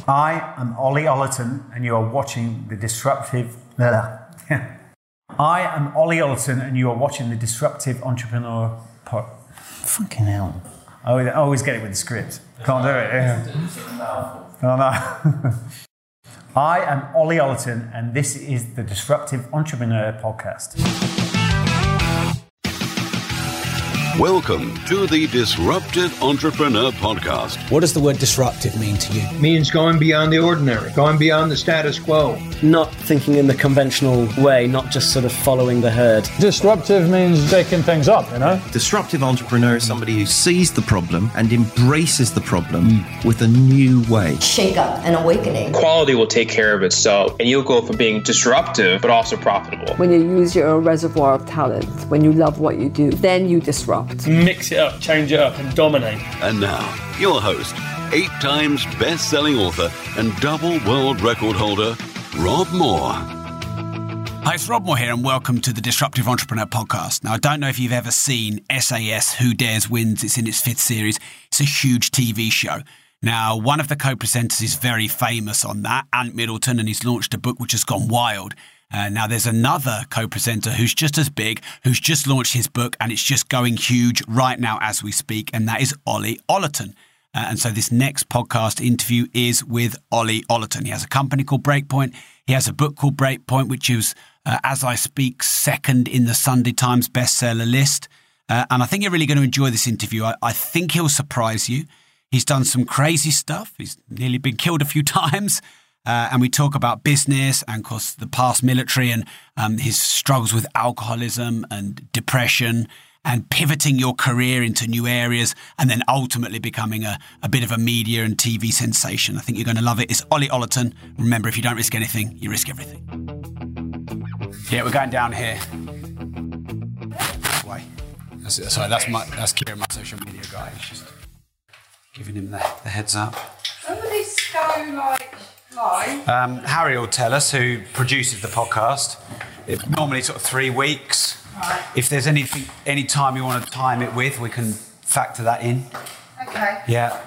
I am Ollie Ollerton, and you are watching the Disruptive... I am Ollie Ollerton, and you are watching the Disruptive Entrepreneur Fucking hell. I always get it with the script. Can't do it. Yeah. Oh, no. I am Ollie Ollerton, and this is the Disruptive Entrepreneur Podcast. Welcome to the Disruptive Entrepreneur Podcast. What does the word disruptive mean to you? It means going beyond the ordinary, going beyond the status quo. Not thinking in the conventional way, not just sort of following the herd. Disruptive means shaking things up, you know? Disruptive entrepreneur is somebody who sees the problem and embraces the problem with a new way. Shake up and awakening. Quality will take care of itself, and you'll go from being disruptive but also profitable. When you use your reservoir of talent, when you love what you do, then you disrupt. Mix it up, change it up, and dominate. And now, your host, 8 times best-selling author and double world record holder, Rob Moore. Hi, it's Rob Moore here, and welcome to the Disruptive Entrepreneur Podcast. Now, I don't know if you've ever seen SAS Who Dares Wins. It's in its 5th series. It's a huge TV show. Now, one of the co-presenters is very famous on that, Ant Middleton, and he's launched a book which has gone wild. Now, there's another co-presenter who's just as big, who's just launched his book, and it's just going huge right now as we speak, and that is Ollie Ollerton. And so this next podcast interview is with Ollie Ollerton. He has a company called Breakpoint. He has a book called Breakpoint, which is, as I speak, second in the Sunday Times bestseller list. And I think you're really going to enjoy this interview. I think he'll surprise you. He's done some crazy stuff. He's nearly been killed a few times. And we talk about business and, of course, the past military and his struggles with alcoholism and depression and pivoting your career into new areas and then ultimately becoming a bit of a media and TV sensation. I think you're going to love it. It's Ollie Ollerton. Remember, if you don't risk anything, you risk everything. Yeah, we're going down here. This way. That's Kieran, my social media guy. He's just giving him the heads up. When will this go live? Harry will tell us, who produces the podcast. It's normally sort of 3 weeks. Right. If there's any time you want to time it with, we can factor that in. Okay. Yeah.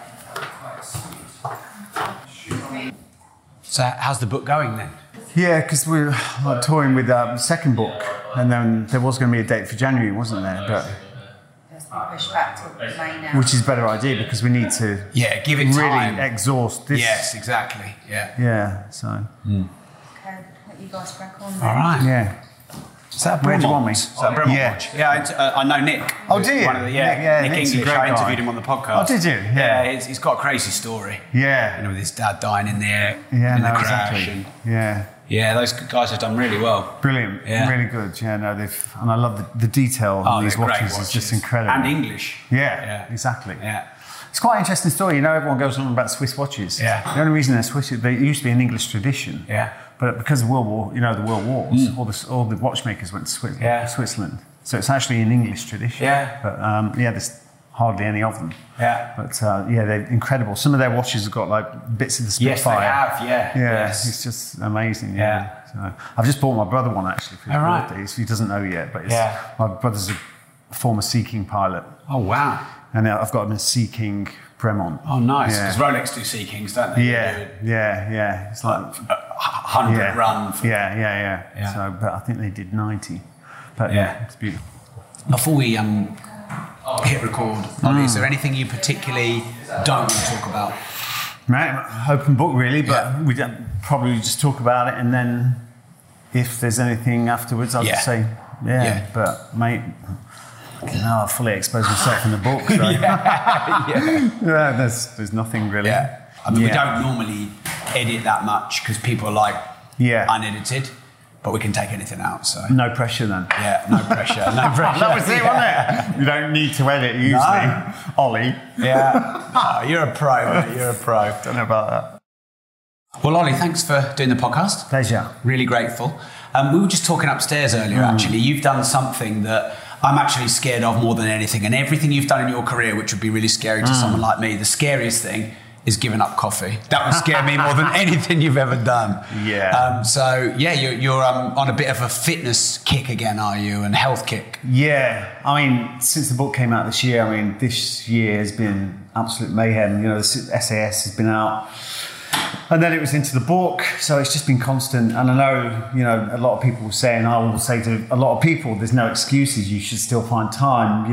So how's the book going then? Yeah, because we're touring with the second book, and then there was going to be a date for January, wasn't there? But Pushed back to May now. which is a better idea because we need to give it time. Really exhaust this. Yes, exactly. Yeah. Yeah, so. Okay, let you guys crack on then. All right. Yeah. Is that Where do you want me? Is that Bremont Yeah. Watch? Yeah, I know Nick. Oh, do you? Nick Nick's a English. great I guy. interviewed him on the podcast. Oh, did you? Yeah, he's got a crazy story. Yeah. You know, with his dad dying in the Yeah, crash. exactly. Yeah. Yeah, those guys have done really well. Brilliant. Yeah. Really good. Yeah, no, and I love the detail on these they're great watches. It's just incredible. And English. Yeah, exactly. Yeah. It's quite an interesting story. You know, everyone goes on about Swiss watches. Yeah. The only reason they're Swiss is they used to be an English tradition. Yeah. But because of the World Wars, all the watchmakers went to Switzerland. So it's actually an English tradition. Yeah. But there's hardly any of them. Yeah. But they're incredible. Some of their watches have got like bits of the Spitfire. Yes, they have. Yeah. Yeah. Yes. It's just amazing. Yeah. So I've just bought my brother one actually for his birthday. He doesn't know yet, but my brother's a former Sea King pilot. Oh wow. And I've got him a Sea King Bremont. Oh nice. Because Rolex do Sea Kings, don't they? Yeah. It's like 100 run. Yeah. So, but I think they did 90. But it's beautiful. Before we hit record, Ollie, is there anything you particularly don't want to talk about? Right, open book really, but we don't probably just talk about it, and then if there's anything afterwards, I'll just say, but mate, I fully expose myself in the book. So. There's nothing really. Yeah. I mean, we don't normally edit that much because people are like unedited, but we can take anything out. So no pressure then. Yeah, no pressure. No pressure. That was it, wasn't it? You don't need to edit usually. No. Ollie. Yeah. You're a pro, mate. You're a pro. Don't know about that. Well, Ollie, thanks for doing the podcast. Pleasure. Really grateful. We were just talking upstairs earlier, actually. You've done something that I'm actually scared of more than anything. And everything you've done in your career, which would be really scary to someone like me, the scariest thing is giving up coffee. That would scare me more than anything you've ever done. Yeah. You're on a bit of a fitness kick again, are you? And health kick. Yeah. I mean, since the book came out this year, this year has been absolute mayhem. You know, the SAS has been out. And then it was into the book, so it's just been constant. And I know, a lot of people will say, and I will say to a lot of people, there's no excuses, you should still find time.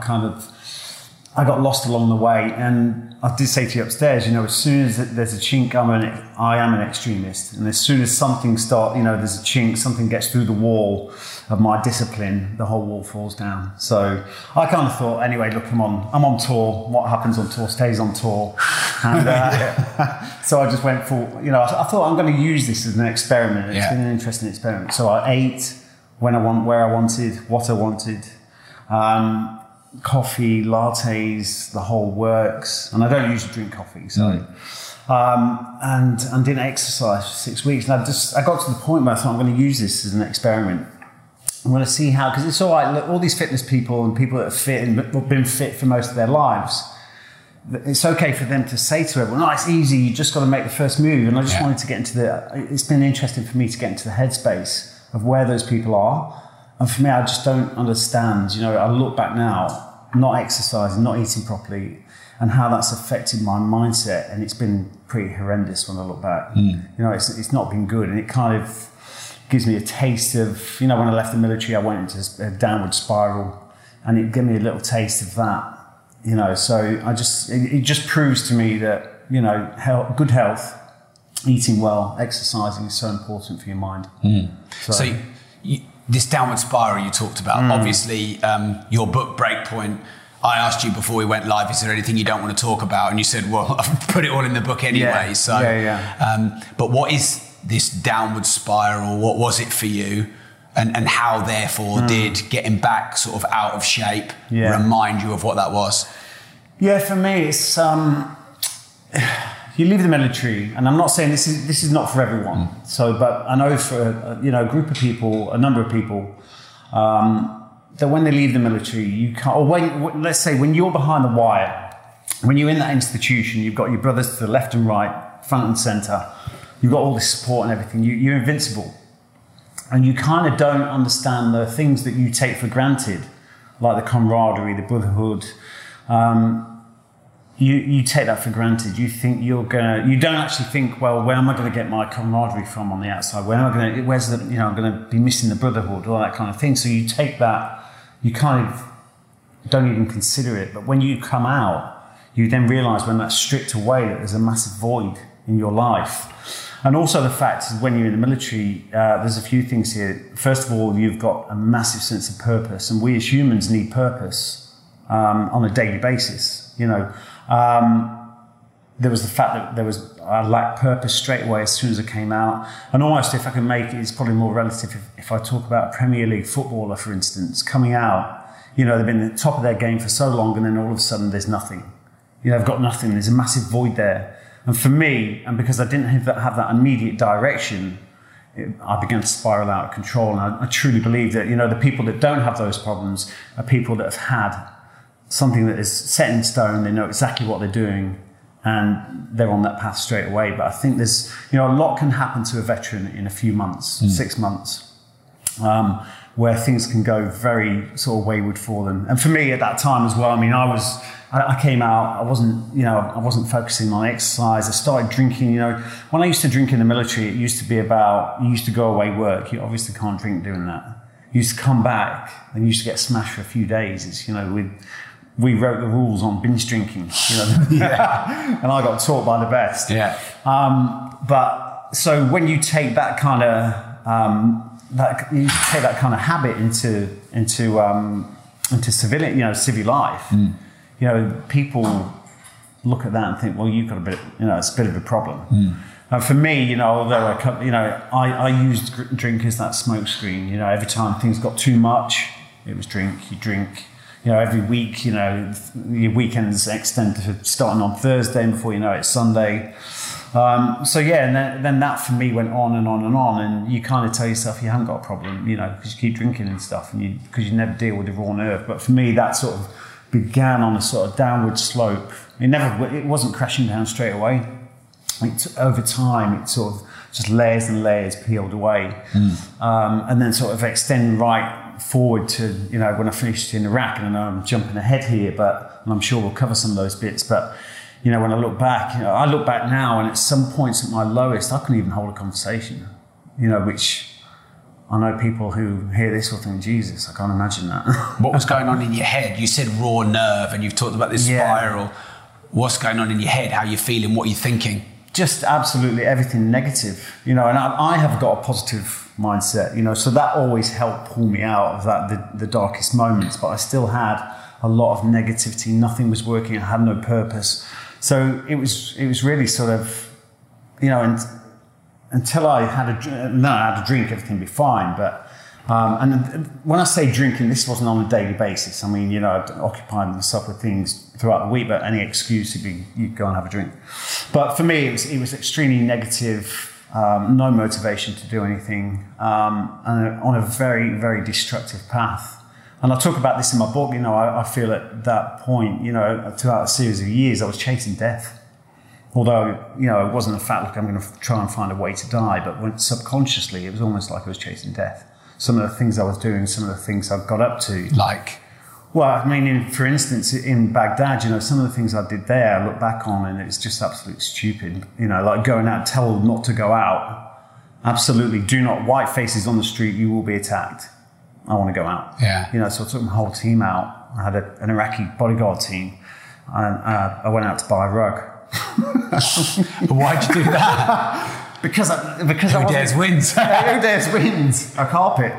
I got lost along the way, and I did say to you upstairs, as soon as there's a chink, I am an extremist. And as soon as something there's a chink, something gets through the wall of my discipline, the whole wall falls down. So I kind of thought, anyway, look, I'm on tour. What happens on tour stays on tour. And so I just went for, I thought I'm going to use this as an experiment. It's been an interesting experiment. So I ate where I wanted, what I wanted. Coffee, lattes, the whole works, and I don't usually drink coffee, so and didn't exercise for 6 weeks, and I got to the point where I thought I'm going to use this as an experiment. I'm going to see how, because it's all right. Look, all these fitness people and people that are fit and been fit for most of their lives, it's okay for them to say to everyone, "Oh, it's easy. You just got to make the first move." And I just wanted to get into it's been interesting for me to get into the headspace of where those people are. And for me, I just don't understand. I look back now, not exercising, not eating properly, and how that's affected my mindset. And it's been pretty horrendous when I look back. It's not been good. And it kind of gives me a taste of, when I left the military, I went into a downward spiral. And it gave me a little taste of that, So it just proves to me that, good health, eating well, exercising is so important for your mind. So this downward spiral you talked about, obviously your book Breakpoint, I asked you before we went live, is there anything you don't want to talk about? And you said, well, I've put it all in the book anyway. But what is this downward spiral? What was it for you? And how therefore did getting back sort of out of shape remind you of what that was? Yeah, for me, it's you leave the military, and I'm not saying this is not for everyone. So, but I know for a group of people, a number of people, that when they leave the military, you can't. Or let's say when you're behind the wire, when you're in that institution, you've got your brothers to the left and right, front and centre. You've got all this support and everything. You're invincible, and you kind of don't understand the things that you take for granted, like the camaraderie, the brotherhood. You take that for granted. You think you don't actually think, well, where am I going to get my camaraderie from on the outside? I'm going to be missing the brotherhood, all that kind of thing. So you take that, you kind of don't even consider it. But when you come out, you then realise when that's stripped away that there's a massive void in your life. And also the fact is when you're in the military, there's a few things here. First of all, you've got a massive sense of purpose. And we as humans need purpose on a daily basis, There was the fact that I lacked purpose straight away as soon as I came out. And almost, if I can make it, it's probably more relative if I talk about a Premier League footballer, for instance, coming out, they've been at the top of their game for so long, and then all of a sudden there's nothing. They've got nothing. There's a massive void there. And for me, and because I didn't have that immediate direction, I began to spiral out of control. And I truly believe that, the people that don't have those problems are people that have had something that is set in stone. They know exactly what they're doing, and they're on that path straight away. But I think there's, a lot can happen to a veteran in a few months, 6 months, where things can go very sort of wayward for them. And for me at that time as well, I came out, I wasn't focusing on exercise. I started drinking, when I used to drink in the military, it used to be about, you used to go away work. You obviously can't drink doing that. You used to come back and you used to get smashed for a few days. It's, we wrote the rules on binge drinking, and I got taught by the best. But so when you take that kind of habit into civilian, civil life, people look at that and think, well, you've got a bit, it's a bit of a problem. And for me, although I used drink as that smoke screen. Every time things got too much, it was drink. You drink. Every week, your weekends extend to starting on Thursday, and before you know it, it's Sunday. And then that for me went on and on and on, and you kind of tell yourself you haven't got a problem, because you keep drinking and stuff, and because you never deal with the raw nerve. But for me, that sort of began on a sort of downward slope. It wasn't crashing down straight away. Over time, it sort of just layers and layers peeled away, and then sort of extend right forward to when I finished in Iraq. And I know I'm jumping ahead here, and I'm sure we'll cover some of those bits. But you know, when I look back, you know, I look back now, and at some points at my lowest, I couldn't even hold a conversation, you know, which I know people who hear this will think, Jesus, I can't imagine that. What was going on in your head? You said raw nerve, and you've talked about this spiral. What's going on in your head? How are you feeling? What are you thinking? Just absolutely everything negative, you know, and I have got a positive mindset, you know, so that always helped pull me out of that, the darkest moments, but I still had a lot of negativity. Nothing was working. I had no purpose. So it was really sort of, you know, and until I had a drink, everything would be fine. But and when I say drinking, this wasn't on a daily basis. I mean, you know, I'd occupied myself with things throughout the week, but any excuse would be you go and have a drink. But for me, it was extremely negative, no motivation to do anything, and on a very, very destructive path. And I talk about this in my book. You know, I feel at that point, you know, throughout a series of years, I was chasing death. Although, you know, it wasn't a fact, like I'm going to try and find a way to die, but when subconsciously, it was almost like I was chasing death. Some of the things I was doing, some of the things I got up to. Like? Well, I mean, for instance, in Baghdad, you know, some of the things I did there, I look back on, and it's just absolutely stupid. You know, like going out, tell them not to go out. Absolutely, do not, white faces on the street, you will be attacked. I want to go out. Yeah. You know, so I took my whole team out. I had an Iraqi bodyguard team, and I went out to buy a rug. But why'd you do that? Because Who dares wins? Who dares wins? A carpet.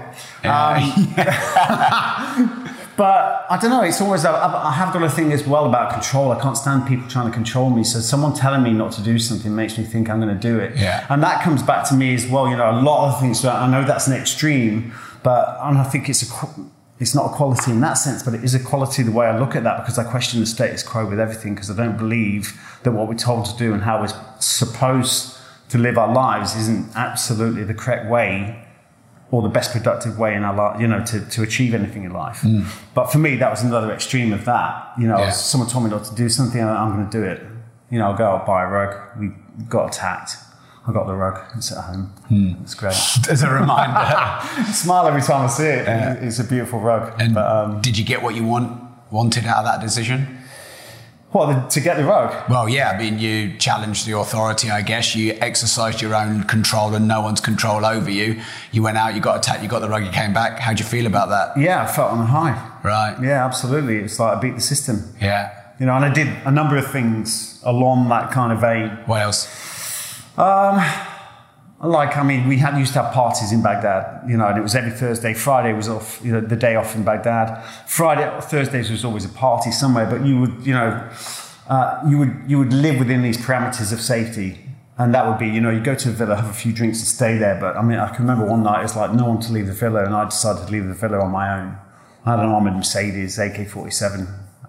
But I don't know. It's always I have got a thing as well about control. I can't stand people trying to control me. So someone telling me not to do something makes me think I'm going to do it. Yeah. And that comes back to me as well. You know, a lot of things. I know that's an extreme, but I think it's not a quality in that sense, but it is a quality the way I look at that, because I question the status quo with everything, because I don't believe that what we're told to do and how we're supposed to live our lives isn't absolutely the correct way or the best productive way in our life, you know, to achieve anything in life. But for me, that was another extreme of that. You know, someone told me not to do something, I'm going to do it. You know, I'll go out, buy a rug. We got attacked. I got the rug. It's at home. It's great. As a reminder. I smile every time I see it. It's a beautiful rug. And did you get what you wanted out of that decision? What, to get the rug? Well, yeah, I mean, you challenged the authority, I guess. You exercised your own control and no one's control over you. You went out, you got attacked, you got the rug, you came back. How'd you feel about that? Yeah, I felt on a high. Right. Yeah, absolutely. It's like I beat the system. Yeah. You know, and I did a number of things along that kind of vein. What else? Like, I mean, we used to have parties in Baghdad, you know, and it was every Thursday. Friday was off, you know, the day off in Baghdad. Thursdays was always a party somewhere, but you would, you know, you would live within these parameters of safety. And that would be, you know, you go to a villa, have a few drinks and stay there. But I mean, I can remember one night, it's like no one to leave the villa, and I decided to leave the villa on my own. I had an armoured Mercedes, AK-47.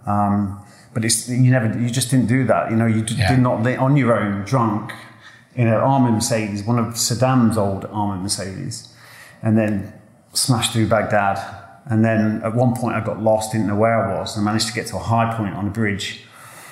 But you just didn't do that. You know, you did not, on your own, drunk, in an armoured Mercedes, one of Saddam's old armoured Mercedes, and then smashed through Baghdad. And then at one point I got lost, didn't know where I was, and I managed to get to a high point on a bridge.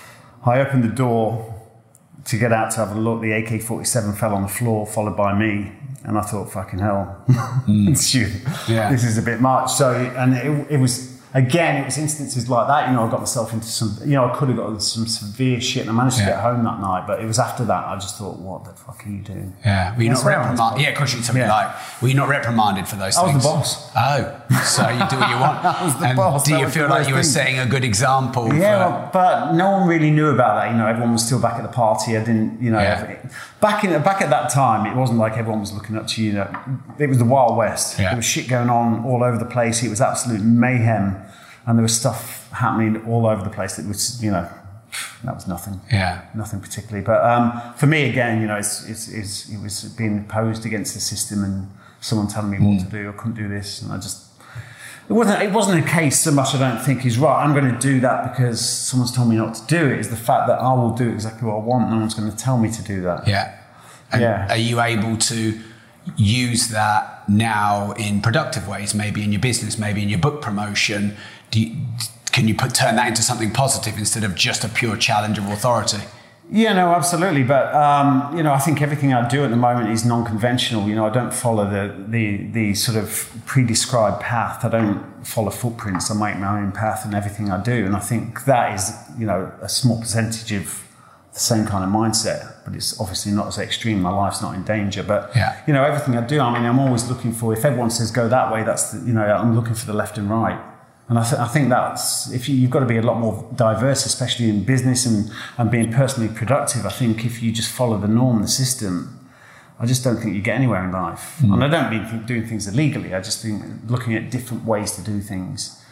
I opened the door to get out to have a look. The AK-47 fell on the floor, followed by me. And I thought, fucking hell, this is a bit much. So, and it was, again, it was instances like that. You know, I got myself into some, you know, I could have got into some severe shit, and I managed to get home that night. But it was after that, I just thought, what the fuck are you doing? Yeah, were you not reprimanded? Yeah, of course you told me, like, were you not reprimanded for those things? I was the boss. Oh, so you do what you want. I was the boss. Do you feel like you were setting a good example? Yeah, but no one really knew about that. You know, everyone was still back at the party. I didn't, you know, back at that time, it wasn't like everyone was looking up to you. You know, it was the Wild West. There was shit going on all over the place. It was absolute mayhem. And there was stuff happening all over the place that was, you know, that was nothing. Yeah. Nothing particularly. But for me, again, you know, it was being opposed against the system and someone telling me what to do. I couldn't do this. And I just, it wasn't a case so much, I don't think, is right, I'm going to do that because someone's told me not to do it. It's the fact that I will do exactly what I want. No one's going to tell me to do that. Yeah. And are you able to use that now in productive ways, maybe in your business, maybe in your book promotion? Can you turn that into something positive instead of just a pure challenge of authority? Yeah, no, absolutely. But, you know, I think everything I do at the moment is non-conventional. You know, I don't follow the sort of pre-described path. I don't follow footprints. I make my own path in everything I do. And I think that is, you know, a small percentage of same kind of mindset, but it's obviously not as extreme. My life's not in danger, but you know, everything I do, I mean, I'm always looking for, if everyone says go that way, that's the, you know, I'm looking for the left and right. And I think that's, if you've got to be a lot more diverse, especially in business and being personally productive. I think if you just follow the norm, the system, I just don't think you get anywhere in life. And I don't mean doing things illegally. I just think looking at different ways to do things.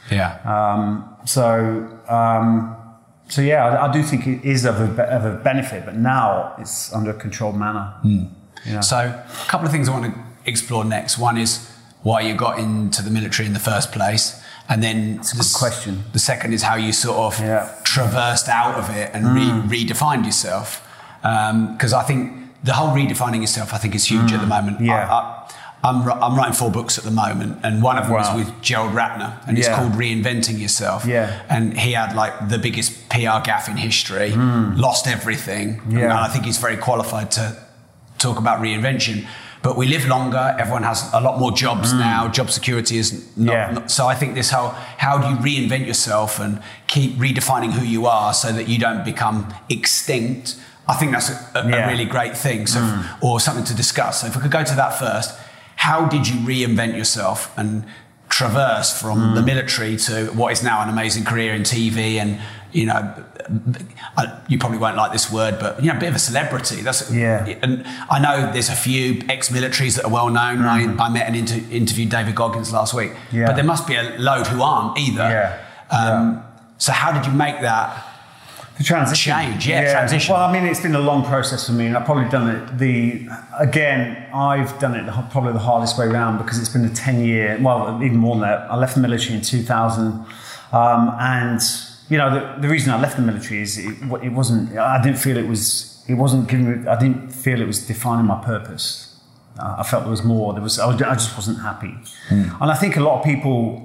So yeah, I do think it is of a benefit, but now it's under a controlled manner. You know? So a couple of things I want to explore next. One is why you got into the military in the first place. And then good question. The second is how you sort of traversed out of it and redefined yourself. Because I think the whole redefining yourself, I think, is huge at the moment. I'm writing 4 books at the moment, and one of them is with Gerald Ratner, and it's called Reinventing Yourself. And he had like the biggest PR gaffe in history, lost everything. And I think he's very qualified to talk about reinvention. But we live longer, everyone has a lot more jobs now, job security is not, so I think this whole, how do you reinvent yourself and keep redefining who you are so that you don't become extinct? I think that's a really great thing, so, or something to discuss. So if we could go to that first, how did you reinvent yourself and traverse from the military to what is now an amazing career in TV and, you know, you probably won't like this word, but, you know, a bit of a celebrity. That's and I know there's a few ex-militaries that are well known. I met and interviewed David Goggins last week, but there must be a load who aren't either. So how did you make that the transition change? Transition. Well, I mean, it's been a long process for me, and I've probably done it I've done it probably the hardest way around, because it's been a 10-year, well, even more than that. I left the military in 2000, and you know, the reason I left the military is it wasn't. I didn't feel it was. It wasn't giving me. I didn't feel it was defining my purpose. I felt there was more. I just wasn't happy, and I think a lot of people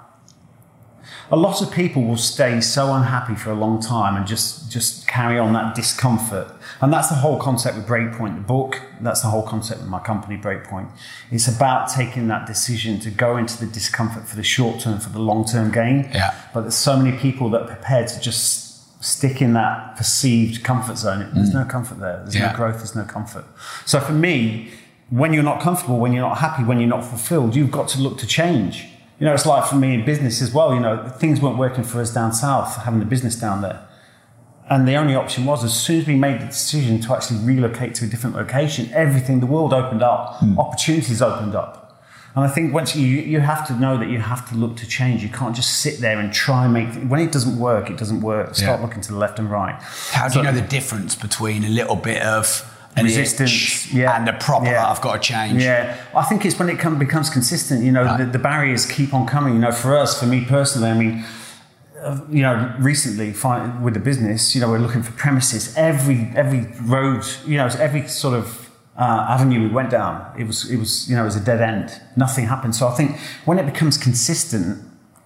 will stay so unhappy for a long time and just carry on that discomfort. And that's the whole concept with Breakpoint, the book. That's the whole concept with my company, Breakpoint. It's about taking that decision to go into the discomfort for the short term, for the long-term gain. But there's so many people that are prepared to just stick in that perceived comfort zone. There's no comfort there. There's no growth, there's no comfort. So for me, when you're not comfortable, when you're not happy, when you're not fulfilled, you've got to look to change. You know, it's like for me in business as well, you know, things weren't working for us down south, having the business down there. And the only option was, as soon as we made the decision to actually relocate to a different location, the world opened up, opportunities opened up. And I think once you have to know that you have to look to change. You can't just sit there and try and make, when it doesn't work, it doesn't work. Start looking to the left and right. How do you know the difference between a little bit of resistance and a proper I've got to change? I think it's when it becomes consistent. You know, the barriers keep on coming. You know, for me personally, I mean, you know, recently with the business, you know, we're looking for premises. Every road, you know, every sort of avenue we went down, it was you know, it was a dead end. Nothing happened. So I think when it becomes consistent,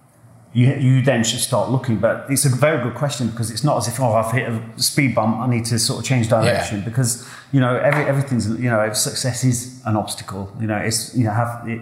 you then should start looking. But it's a very good question, because it's not as if, I've hit a speed bump, I need to sort of change direction, because, you know, everything's, you know, success is an obstacle. You know, it's, you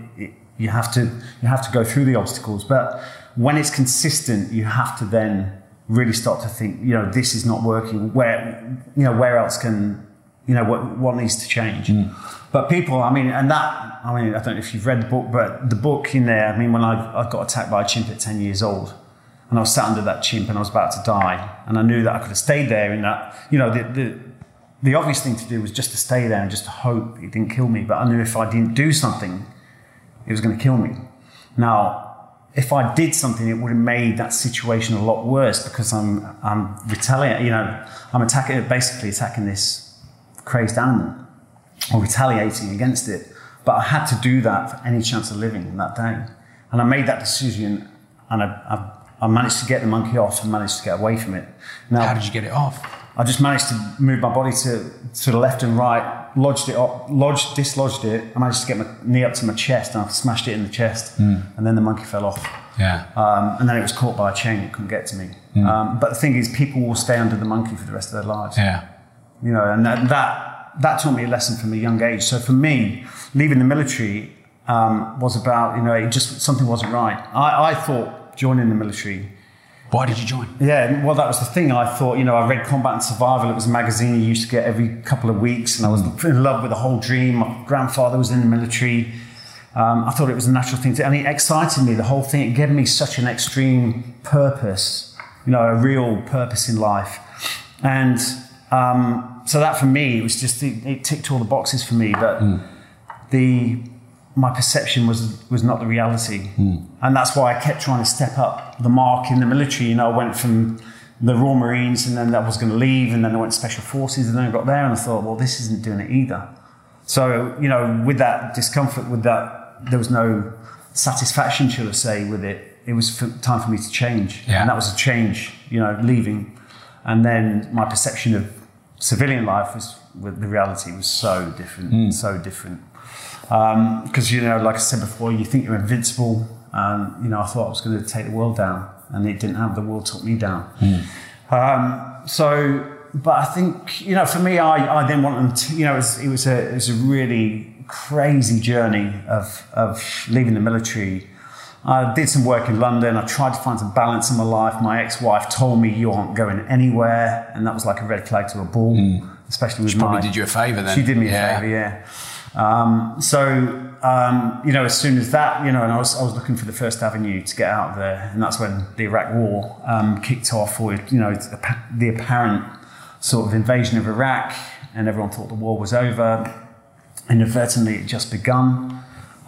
have to go through the obstacles. But when it's consistent, you have to then really start to think, you know, this is not working. Where else can, you know, what needs to change? But people, I don't know if you've read the book, but the book in there, I mean, when I got attacked by a chimp at 10 years old, and I was sat under that chimp and I was about to die, and I knew that I could have stayed there in that, you know, the obvious thing to do was just to stay there and just to hope it didn't kill me. But I knew if I didn't do something, it was going to kill me. Now, if I did something, it would have made that situation a lot worse, because I'm retaliating, you know, I'm basically attacking this crazed animal, or retaliating against it. But I had to do that for any chance of living in that day. And I made that decision, and I managed to get the monkey off and managed to get away from it. Now, how did you get it off? I just managed to move my body to the left and right, dislodged it. I managed to get my knee up to my chest, and I smashed it in the chest, and then the monkey fell off. And then it was caught by a chain, it couldn't get to me. But the thing is, people will stay under the monkey for the rest of their lives. You know, and that taught me a lesson from a young age. So for me, leaving the military was about, you know, something wasn't right. I thought joining the military Why did you join? Yeah, well, that was the thing. I thought, I read Combat and Survival. It was a magazine you used to get every couple of weeks, and I was in love with the whole dream. My grandfather was in the military. I thought it was a natural thing and it excited me, the whole thing. It gave me such an extreme purpose, a real purpose in life. And so that for me, it was just, it ticked all the boxes for me, but my perception was not the reality. And that's why I kept trying to step up the mark in the military. I went from the Royal Marines, and then I was going to leave, and then I went to Special Forces, and then I got there and I thought, well, this isn't doing it either. So, with that discomfort, with that, there was no satisfaction, shall I say, with it. It was time for me to change. Yeah. And that was a change, leaving. And then my perception of civilian life the reality was so different, so different. Because, like I said before, you think you're invincible. And, I thought I was going to take the world down, and it didn't have. The world took me down. But I think, for me, I then wanted to, it was a really crazy journey of leaving the military. I did some work in London. I tried to find some balance in my life. My ex-wife told me, you aren't going anywhere. And that was like a red flag to a bull, especially with She probably did you a favour then. She did me a favour, yeah. As soon as that, and I was looking for the first avenue to get out of there. And that's when the Iraq War kicked off, or, the apparent sort of invasion of Iraq, and everyone thought the war was over. Inadvertently, it just begun.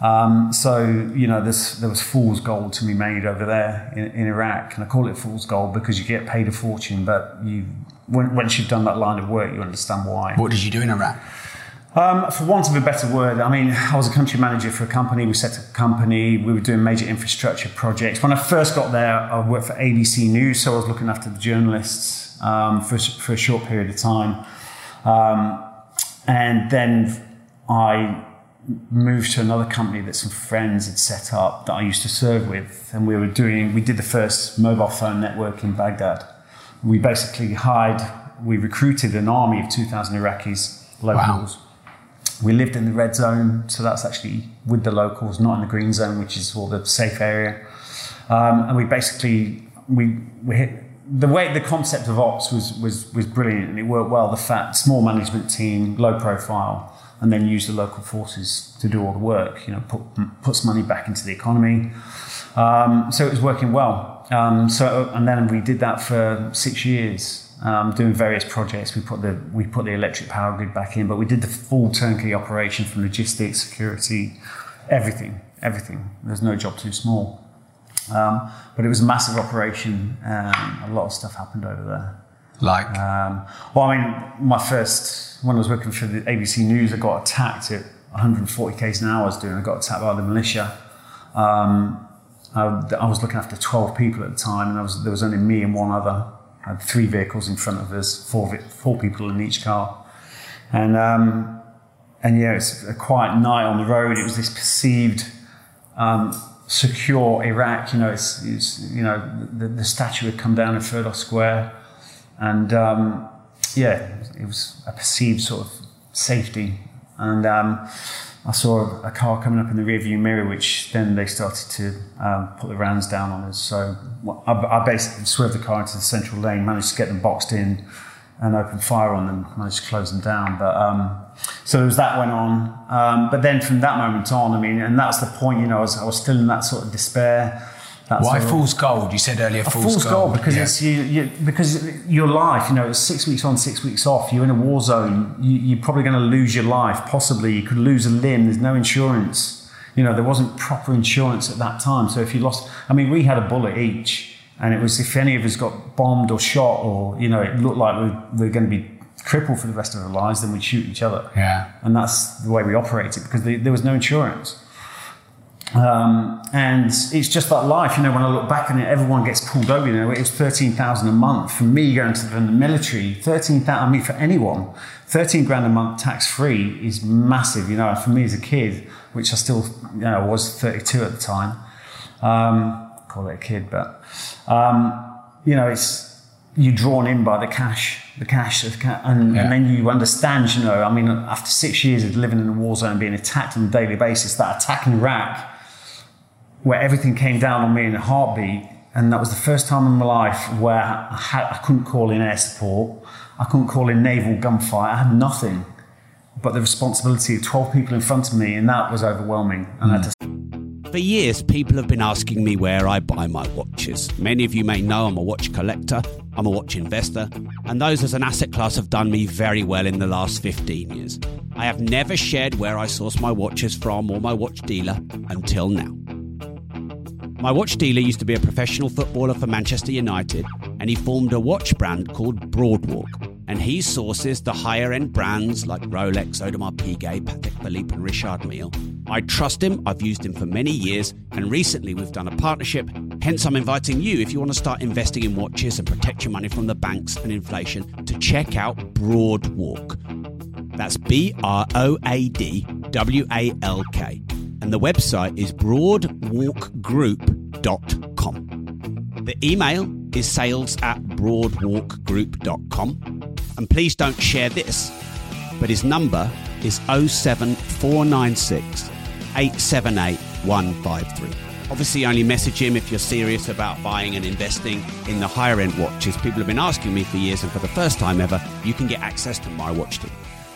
There was fool's gold to be made over there in Iraq. And I call it fool's gold because you get paid a fortune, but once you've done that line of work, you understand why. What did you do in Iraq? For want of a better word, I was a country manager for a company. We set up a company. We were doing major infrastructure projects. When I first got there, I worked for ABC News, so I was looking after the journalists for a short period of time. And then I moved to another company that some friends had set up that I used to serve with, and we did the first mobile phone network in Baghdad. We basically we recruited an army of 2,000 Iraqis, locals. Wow. We lived in the red zone, so that's actually with the locals, not in the green zone, which is all the safe area. And we basically, we hit, the concept of ops was brilliant, and it worked well. Small management team, low profile, and then use the local forces to do all the work, put some money back into the economy. So it was working well. And then we did that for 6 years. Doing various projects. We put the electric power grid back in, but we did the full turnkey operation from logistics, security, everything. There's no job too small. But it was a massive operation. A lot of stuff happened over there. Like? When I was working for the ABC News, I got attacked at 140 k's an hour. I got attacked by the militia. I was looking after 12 people at the time, and there was only me and one other. I had 3 vehicles in front of us, 4 people in each car. And it's a quiet night on the road. It was this perceived secure Iraq. The statue had come down in Firdos Square. And it was a perceived sort of safety. And I saw a car coming up in the rearview mirror, which then they started to put the rounds down on us. So I basically swerved the car into the central lane, managed to get them boxed in and open fire on them, managed to close them down. But so there was that went on. But then from that moment on, and that's the point, I was still in that sort of despair. Why fool's gold? You said earlier fool's gold. Because it's because your life, it's 6 weeks on, 6 weeks off. You're in a war zone. You're probably going to lose your life. Possibly you could lose a limb. There's no insurance. There wasn't proper insurance at that time. So if you lost, we had a bullet each, and it was if any of us got bombed or shot, or it looked like we're going to be crippled for the rest of our lives, then we'd shoot each other. Yeah. And that's the way we operated because there was no insurance. And it's just that life, when I look back on it, everyone gets pulled over, it was 13,000 a month. For me, going to the military, 13,000, for anyone, 13 grand a month tax-free is massive, and for me as a kid, which I still, was 32 at the time, call it a kid, but, it's, you're drawn in by the cash, and then you understand, after 6 years of living in a war zone, being attacked on a daily basis, that attack in Iraq, where everything came down on me in a heartbeat, And that was the first time in my life where I couldn't call in air support. I couldn't call in naval gunfight. I had nothing but the responsibility of 12 people in front of me, and that was overwhelming. And I had to... For years, people have been asking me where I buy my watches. Many of you may know I'm a watch collector, I'm a watch investor, and those as an asset class have done me very well in the last 15 years. I have never shared where I source my watches from or my watch dealer until now. My watch dealer used to be a professional footballer for Manchester United, and he formed a watch brand called Broadwalk. And he sources the higher-end brands like Rolex, Audemars Piguet, Patek Philippe and Richard Mille. I trust him, I've used him for many years, and recently we've done a partnership. Hence, I'm inviting you, if you want to start investing in watches and protect your money from the banks and inflation, to check out Broadwalk. That's BROADWALK. And the website is broadwalkgroup.com. The email is sales@broadwalkgroup.com. And please don't share this, but his number is 07496 878 153. Obviously, only message him if you're serious about buying and investing in the higher end watches. People have been asking me for years, and for the first time ever, you can get access to my watch deal.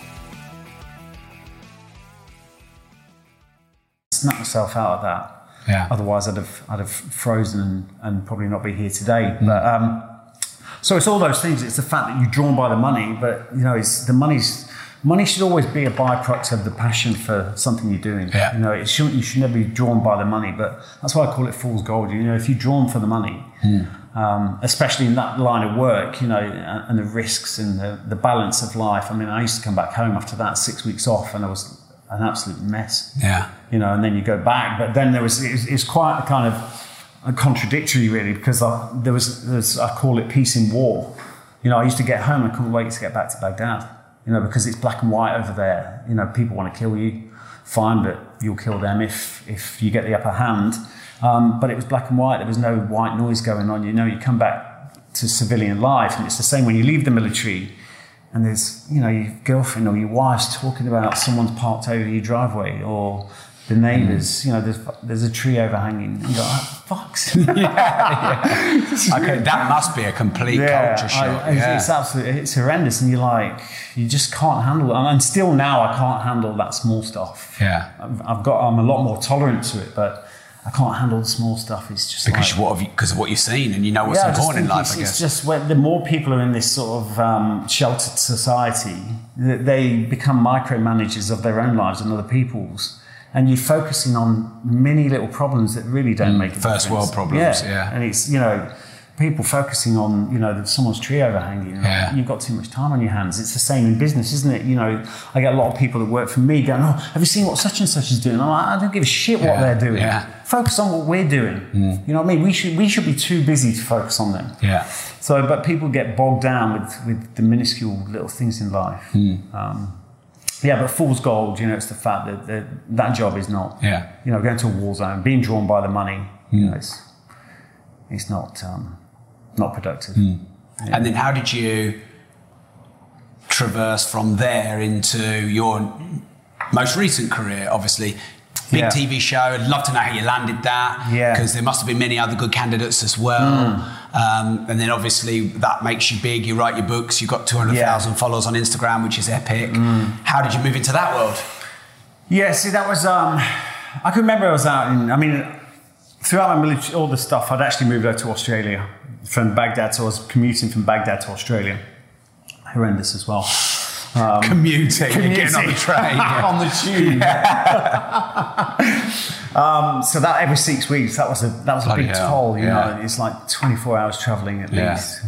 Snap myself out of that. Yeah. Otherwise, I'd have frozen and probably not be here today. But so it's all those things. It's the fact that you're drawn by the money, but you know, it's the money should always be a byproduct of the passion for something you're doing. Yeah. You know, you should never be drawn by the money. But that's why I call it fool's gold. You know, if you're drawn for the money, especially in that line of work, you know, and the risks and the balance of life. I mean, I used to come back home after that 6 weeks off, and I was an absolute mess. Yeah. You know, and then you go back, but then it's quite a kind of a contradictory, really, because there was I call it peace in war. You know, I used to get home and couldn't wait to get back to Baghdad. You know, because it's black and white over there. You know, people want to kill you, fine, but you'll kill them if you get the upper hand. But it was black and white. There was no white noise going on. You know, you come back to civilian life, and it's the same when you leave the military. And there's, you know, your girlfriend or your wife's talking about someone's parked over your driveway, or the neighbours, you know, there's a tree overhanging. And you're like, fuck's Okay, that must be a complete culture shock. It's absolutely, it's horrendous. And you're like, you just can't handle it. And still now I can't handle that small stuff. Yeah. I'm a lot more tolerant to it, but I can't handle the small stuff. It's just because of what you've seen, and you know what's important in life. I guess it's just when the more people are in this sort of sheltered society, they become micromanagers of their own lives and other people's, and you're focusing on many little problems that really don't make a difference. First world problems, yeah. And it's, you know, people focusing on, you know, someone's tree overhanging. Yeah. You've got too much time on your hands. It's the same in business, isn't it? You know, I get a lot of people that work for me going, "Oh, have you seen what such and such is doing?" I'm like, I don't give a shit what they're doing. Yeah. Focus on what we're doing. You know what I mean? We should be too busy to focus on them. Yeah. So, but people get bogged down with the minuscule little things in life. But fool's gold, you know, it's the fact that job is not, you know, going to a war zone, being drawn by the money, you know, it's not productive. And then how did you traverse from there into your most recent career? Obviously, big TV show. I'd love to know how you landed that, because there must have been many other good candidates as well. And then obviously that makes you big. You write your books. You've got 200,000 followers on Instagram, which is epic. How did you move into that world? Yeah, see, that was, I can remember I was out throughout my military, all the stuff, I'd actually moved over to Australia from Baghdad. So I was commuting from Baghdad to Australia. Horrendous as well. Commuting, getting on the train. On the tube. So that every 6 weeks, that was a big toll, you know. It's like 24 hours travelling at least.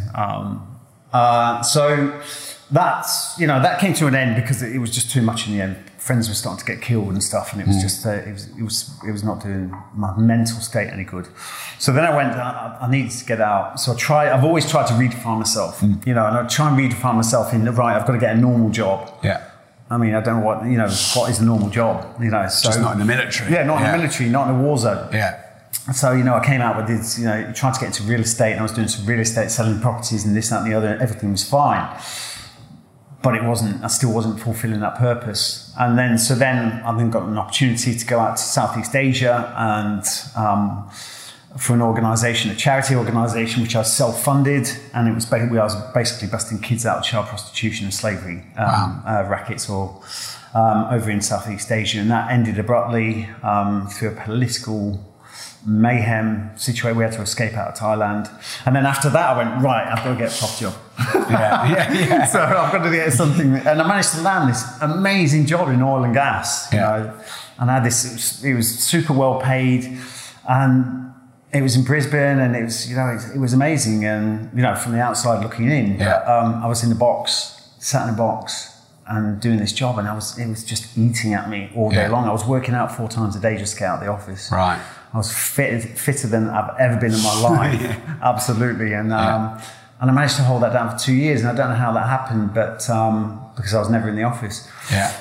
So that's, you know, that came to an end because it was just too much in the end. Friends were starting to get killed and stuff, and it was just it was not doing my mental state any good. So then I went, I needed to get out. So I've always tried to redefine myself, you know, and I try and redefine myself in right, I've got to get a normal job. Yeah. I mean, I don't know what is a normal job, you know. So, just not in the military. Yeah, not in the military, not in a war zone. Yeah. So, you know, I came out with this, you know, trying to get into real estate, and I was doing some real estate, selling properties and this, that and the other, and everything was fine. But I still wasn't fulfilling that purpose. And then I got an opportunity to go out to Southeast Asia, and for an organisation, a charity organisation, which I self-funded, and it was I was basically busting kids out of child prostitution and slavery rackets over in Southeast Asia, and that ended abruptly through a political mayhem situation. We had to escape out of Thailand, and then after that, I went, right, I've got to get a top job. So I've got to get something, and I managed to land this amazing job in oil and gas. You know, and I had this. It was super well paid, and it was in Brisbane, and it was, you know, it was amazing. And, you know, from the outside looking in, I was in the box, sat in a box and doing this job, and it was just eating at me all day long. I was working out 4 times a day just to get out of the office. Right. I was fitter than I've ever been in my life. Absolutely. And I managed to hold that down for 2 years, and I don't know how that happened, but because I was never in the office.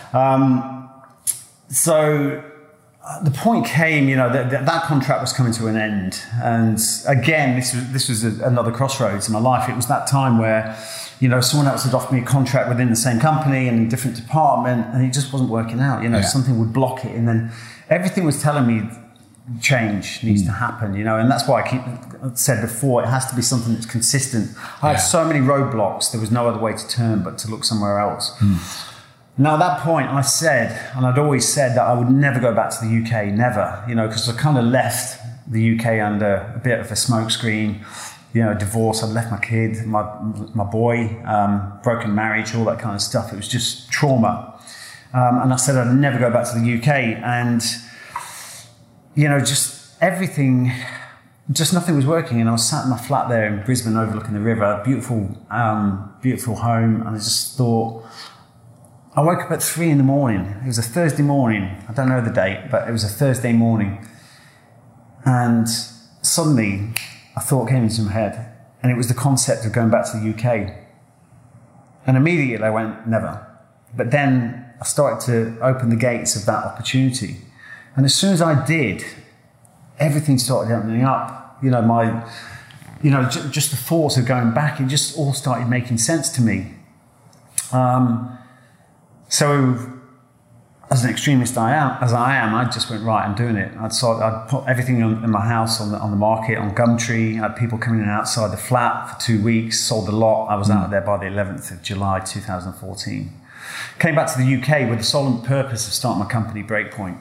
So the point came, you know, that contract was coming to an end, and again, this was another crossroads in my life. It was that time where, you know, someone else had offered me a contract within the same company and in a different department, and it just wasn't working out. You know, something would block it, and then everything was telling me change needs to happen. You know, and that's why I said before, it has to be something that's consistent. I had so many roadblocks; there was no other way to turn but to look somewhere else. Now, at that point, I said, and I'd always said, that I would never go back to the UK, never, you know, because I kind of left the UK under a bit of a smokescreen, you know, divorce. I'd left my kid, my boy, broken marriage, all that kind of stuff. It was just trauma. And I said I'd never go back to the UK. And, you know, just everything, just nothing was working. And I was sat in my flat there in Brisbane overlooking the river, beautiful home. And I just thought, I woke up at 3 a.m. It was a Thursday morning. I don't know the date, but it was a Thursday morning. And suddenly a thought came into my head, and it was the concept of going back to the UK. And immediately I went, never. But then I started to open the gates of that opportunity. And as soon as I did, everything started opening up. You know, just the thoughts of going back, it just all started making sense to me. So, as an extremist as I am, I just went, right, I'm doing it. I'd put everything in my house on the market, on Gumtree. I had people coming in and outside the flat for 2 weeks, sold the lot. I was out of there by the 11th of July 2014. Came back to the UK with the sole purpose of starting my company, Breakpoint.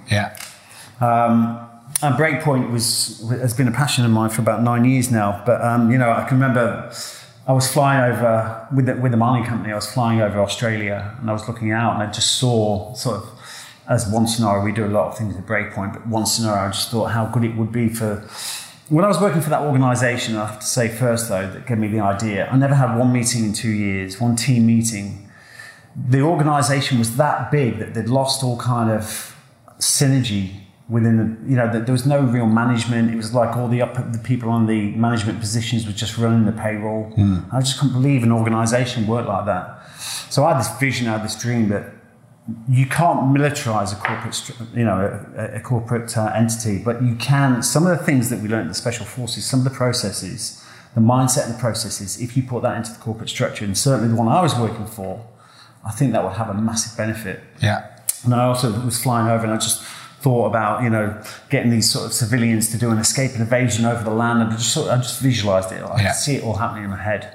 And Breakpoint has been a passion of mine for about 9 years now. But, you know, I can remember I was flying over with the mining company. I was flying over Australia, and I was looking out, and I just saw sort of, as one scenario, we do a lot of things at Breakpoint, but one scenario, I just thought how good it would be for, when I was working for that organisation, I have to say first though, that gave me the idea. I never had one meeting in 2 years, one team meeting. The organisation was that big that they'd lost all kind of synergy within the, you know, there was no real management. It was like all the people on the management positions were just running the payroll. I just couldn't believe an organisation worked like that. So I had this vision, I had this dream that you can't militarize a corporate, a corporate entity, but you can. Some of the things that we learned in the special forces, some of the processes, the mindset and the processes, if you put that into the corporate structure, and certainly the one I was working for, I think that would have a massive benefit. And I also was flying over, and I just thought about, you know, getting these sort of civilians to do an escape and evasion over the land, and I just visualized it. I could see it all happening in my head.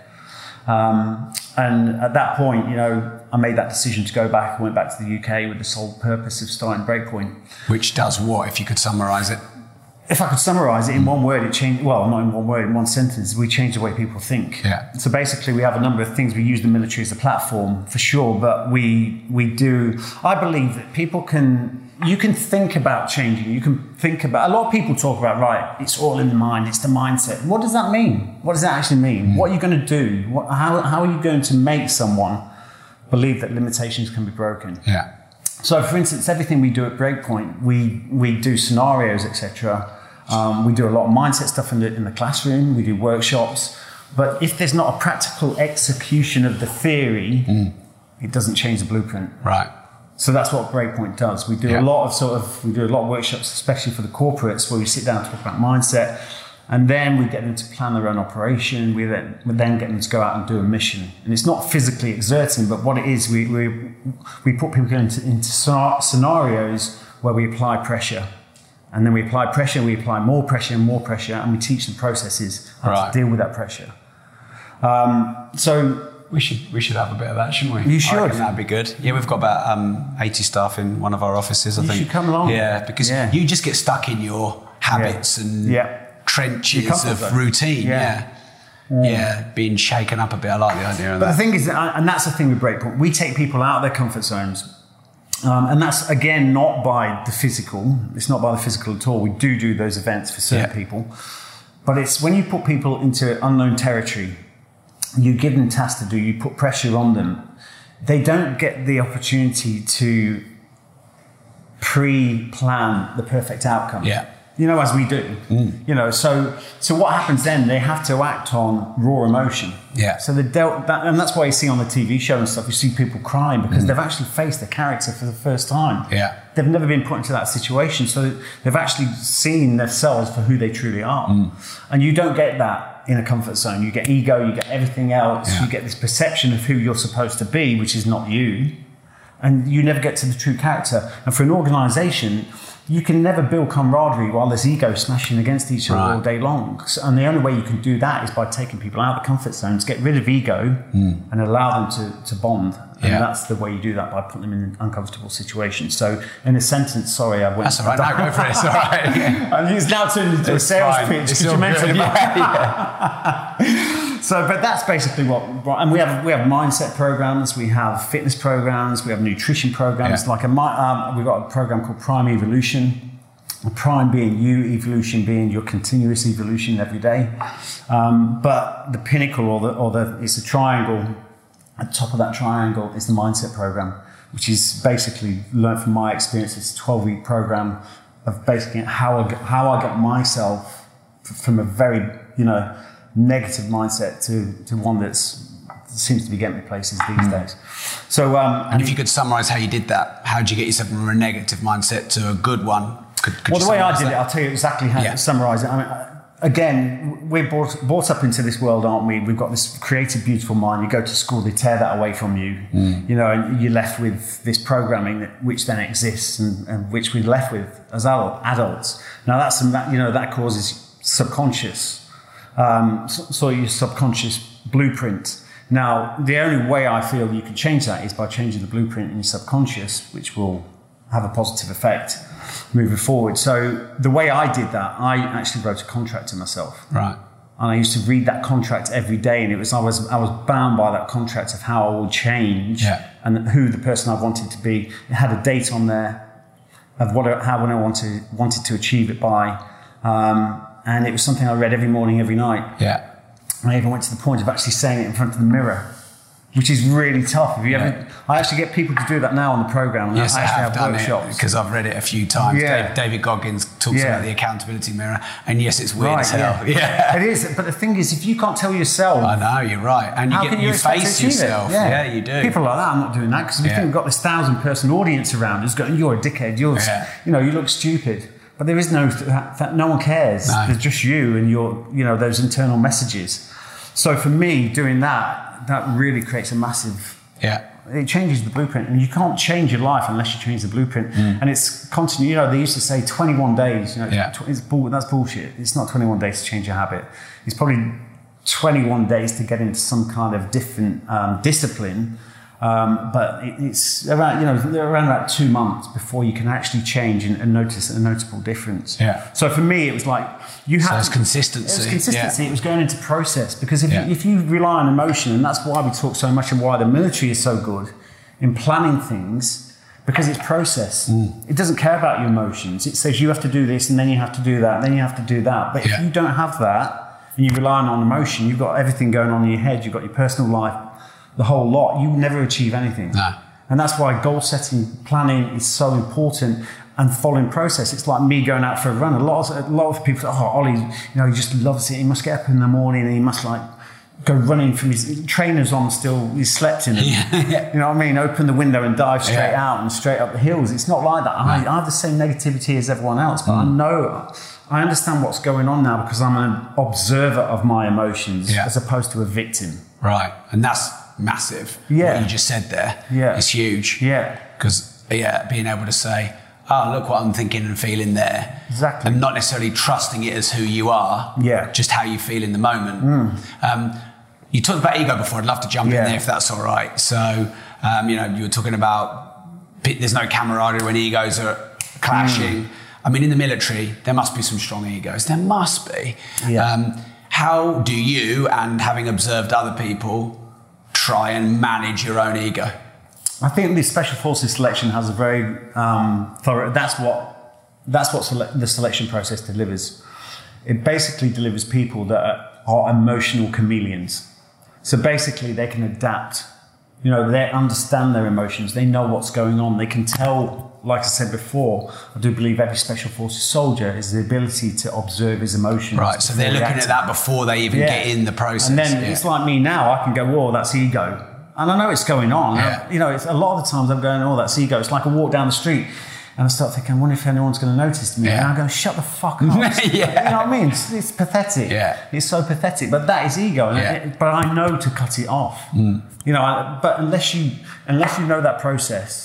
And at that point, you know, I made that decision to go back. I went back to the UK with the sole purpose of starting Breakpoint. Which does what, if you could summarise it? If I could summarise it in one word, it changed, well, not in one word, in one sentence, we changed the way people think. So basically we have a number of things. We use the military as a platform, for sure, but we do, I believe that you can think about changing. You can think about, a lot of people talk about, right, it's all in the mind, it's the mindset. What does that mean? What does that actually mean? What are you going to do? How are you going to make someone believe that limitations can be broken? So for instance, everything we do at Breakpoint, we do scenarios, etc. We do a lot of mindset stuff in the classroom, we do workshops, but if there's not a practical execution of the theory, it doesn't change the blueprint. So that's what Breakpoint does. We do a lot of workshops, especially for the corporates, where we sit down and talk about mindset, and then we get them to plan their own operation. We then get them to go out and do a mission. And it's not physically exerting, but what it is, we put people into scenarios where we apply pressure. And then we apply pressure, and we apply more pressure and more pressure, and we teach them processes how to deal with that pressure. So we should have a bit of that, shouldn't we? You should. I reckon that'd be good. Yeah, we've got about 80 staff in one of our offices, I think. You should come along. Yeah, because you just get stuck in your habits and trenches of routine. Yeah, being shaken up a bit. I like the idea of that. But the thing is, and that's the thing with Breakpoint, we take people out of their comfort zones. And that's, again, not by the physical. It's not by the physical at all. We do those events for certain people. But it's when you put people into unknown territory, you give them tasks to do, you put pressure on them, they don't get the opportunity to pre-plan the perfect outcome. You know, as we do. You know, so what happens then? They have to act on raw emotion. So they dealt that, and that's why you see on the TV show and stuff, you see people crying because they've actually faced the character for the first time. They've never been put into that situation, so they've actually seen themselves for who they truly are. And you don't get that in a comfort zone. You get ego, you get everything else, you get this perception of who you're supposed to be, which is not you, and you never get to the true character. And for an organisation, you can never build camaraderie while there's ego smashing against each other all day long. And the only way you can do that is by taking people out of the comfort zones, get rid of ego and allow them to bond. And that's the way you do that, by putting them in uncomfortable situations. So in a sentence, sorry, I went... That's all right, no, go for it, it's all right. And it's now turned into a sales pitch because you mentioned So, but that's basically what... And we have mindset programs, we have fitness programs, we have nutrition programs. Like we've got a program called Prime Evolution. Prime being you, evolution being your continuous evolution every day. But the pinnacle, it's a triangle. At the top of that triangle is the mindset program, which is basically, learned from my experience, it's a 12-week program of basically how I get myself from a very, negative mindset to one that seems to be getting me places these days. So, and if you could summarise how you did that, how did you get yourself from a negative mindset to a good one? Could the way I did it, I'll tell you exactly how to summarise it. I mean, again, we're brought up into this world, aren't we? We've got this creative, beautiful mind. You go to school, they tear that away from you, and you're left with this programming which then exists and which we're left with as adults. Now that causes subconscious, so your subconscious blueprint. Now, the only way I feel you can change that is by changing the blueprint in your subconscious, which will have a positive effect moving forward. So the way I did that, I actually wrote a contract to myself. Right. And I used to read that contract every day, and I was bound by that contract of how I would change and who the person I wanted to be. It had a date on there of how I wanted to achieve it by, and it was something I read every morning, every night. I even went to the point of actually saying it in front of the mirror, which is really tough. Have you ever? I actually get people to do that now on the program. Yes, I have done workshops. it because I've read it a few times. David Goggins talks about the accountability mirror, and yes, it's weird as hell. It is. But the thing is, if you can't tell yourself, I know you're right, and you face yourself. Yeah, you do. People like that, I'm not doing that because we think we've got this 1,000-person audience around us going, "You're a dickhead. You look stupid." But there is no one cares. No. There's just you and those internal messages. So for me, doing that really creates a massive... It changes the blueprint, and you can't change your life unless you change the blueprint. And it's constantly, they used to say 21 days. That's bullshit. It's not 21 days to change your habit. It's probably 21 days to get into some kind of different discipline. But it's around about 2 months before you can actually change and notice a noticeable difference. So for me, it was like it's consistency. It was consistency. It was going into process, because if you rely on emotion, and that's why we talk so much and why the military is so good in planning things, because it's process. It doesn't care about your emotions. It says you have to do this, and then you have to do that, and then you have to do that. But if you don't have that and you're relying on emotion, you've got everything going on in your head. You've got your personal life, the whole lot. You never achieve anything. No. And that's why goal setting, planning is so important, and following process. It's like me going out for a run. A lot of people say, Ollie, he just loves it. He must get up in the morning and he must go running from his trainers on still. He's slept in them. You know what I mean? Open the window and dive straight out and straight up the hills. It's not like that. I have the same negativity as everyone else, but I understand what's going on now because I'm an observer of my emotions as opposed to a victim. Right. And that's massive. What you just said there is huge. Yeah. Because being able to say, oh, look what I'm thinking and feeling there. Exactly. And not necessarily trusting it as who you are, just how you feel in the moment. You talked about ego before. I'd love to jump in there if that's all right. So, you were talking about there's no camaraderie when egos are clashing. I mean, in the military, there must be some strong egos. There must be. Yeah. How do you, and having observed other people, try and manage your own ego? I think the Special Forces selection has a very thorough. That's what the selection process delivers. It basically delivers people that are emotional chameleons. So basically, they can adapt. They understand their emotions. They know what's going on. They can tell. Like I said before, I do believe every Special Forces soldier has the ability to observe his emotions. Right, so they're looking at that before they even get in the process. And then it's like me now, I can go, whoa, that's ego. And I know it's going on. Yeah. It's a lot of the times I'm going, oh, that's ego. It's like I walk down the street and I start thinking, I wonder if anyone's going to notice me. Yeah. And I go, shut the fuck up. You know what I mean? It's pathetic. Yeah. It's so pathetic. But that is ego. But I know to cut it off. But unless you know that process,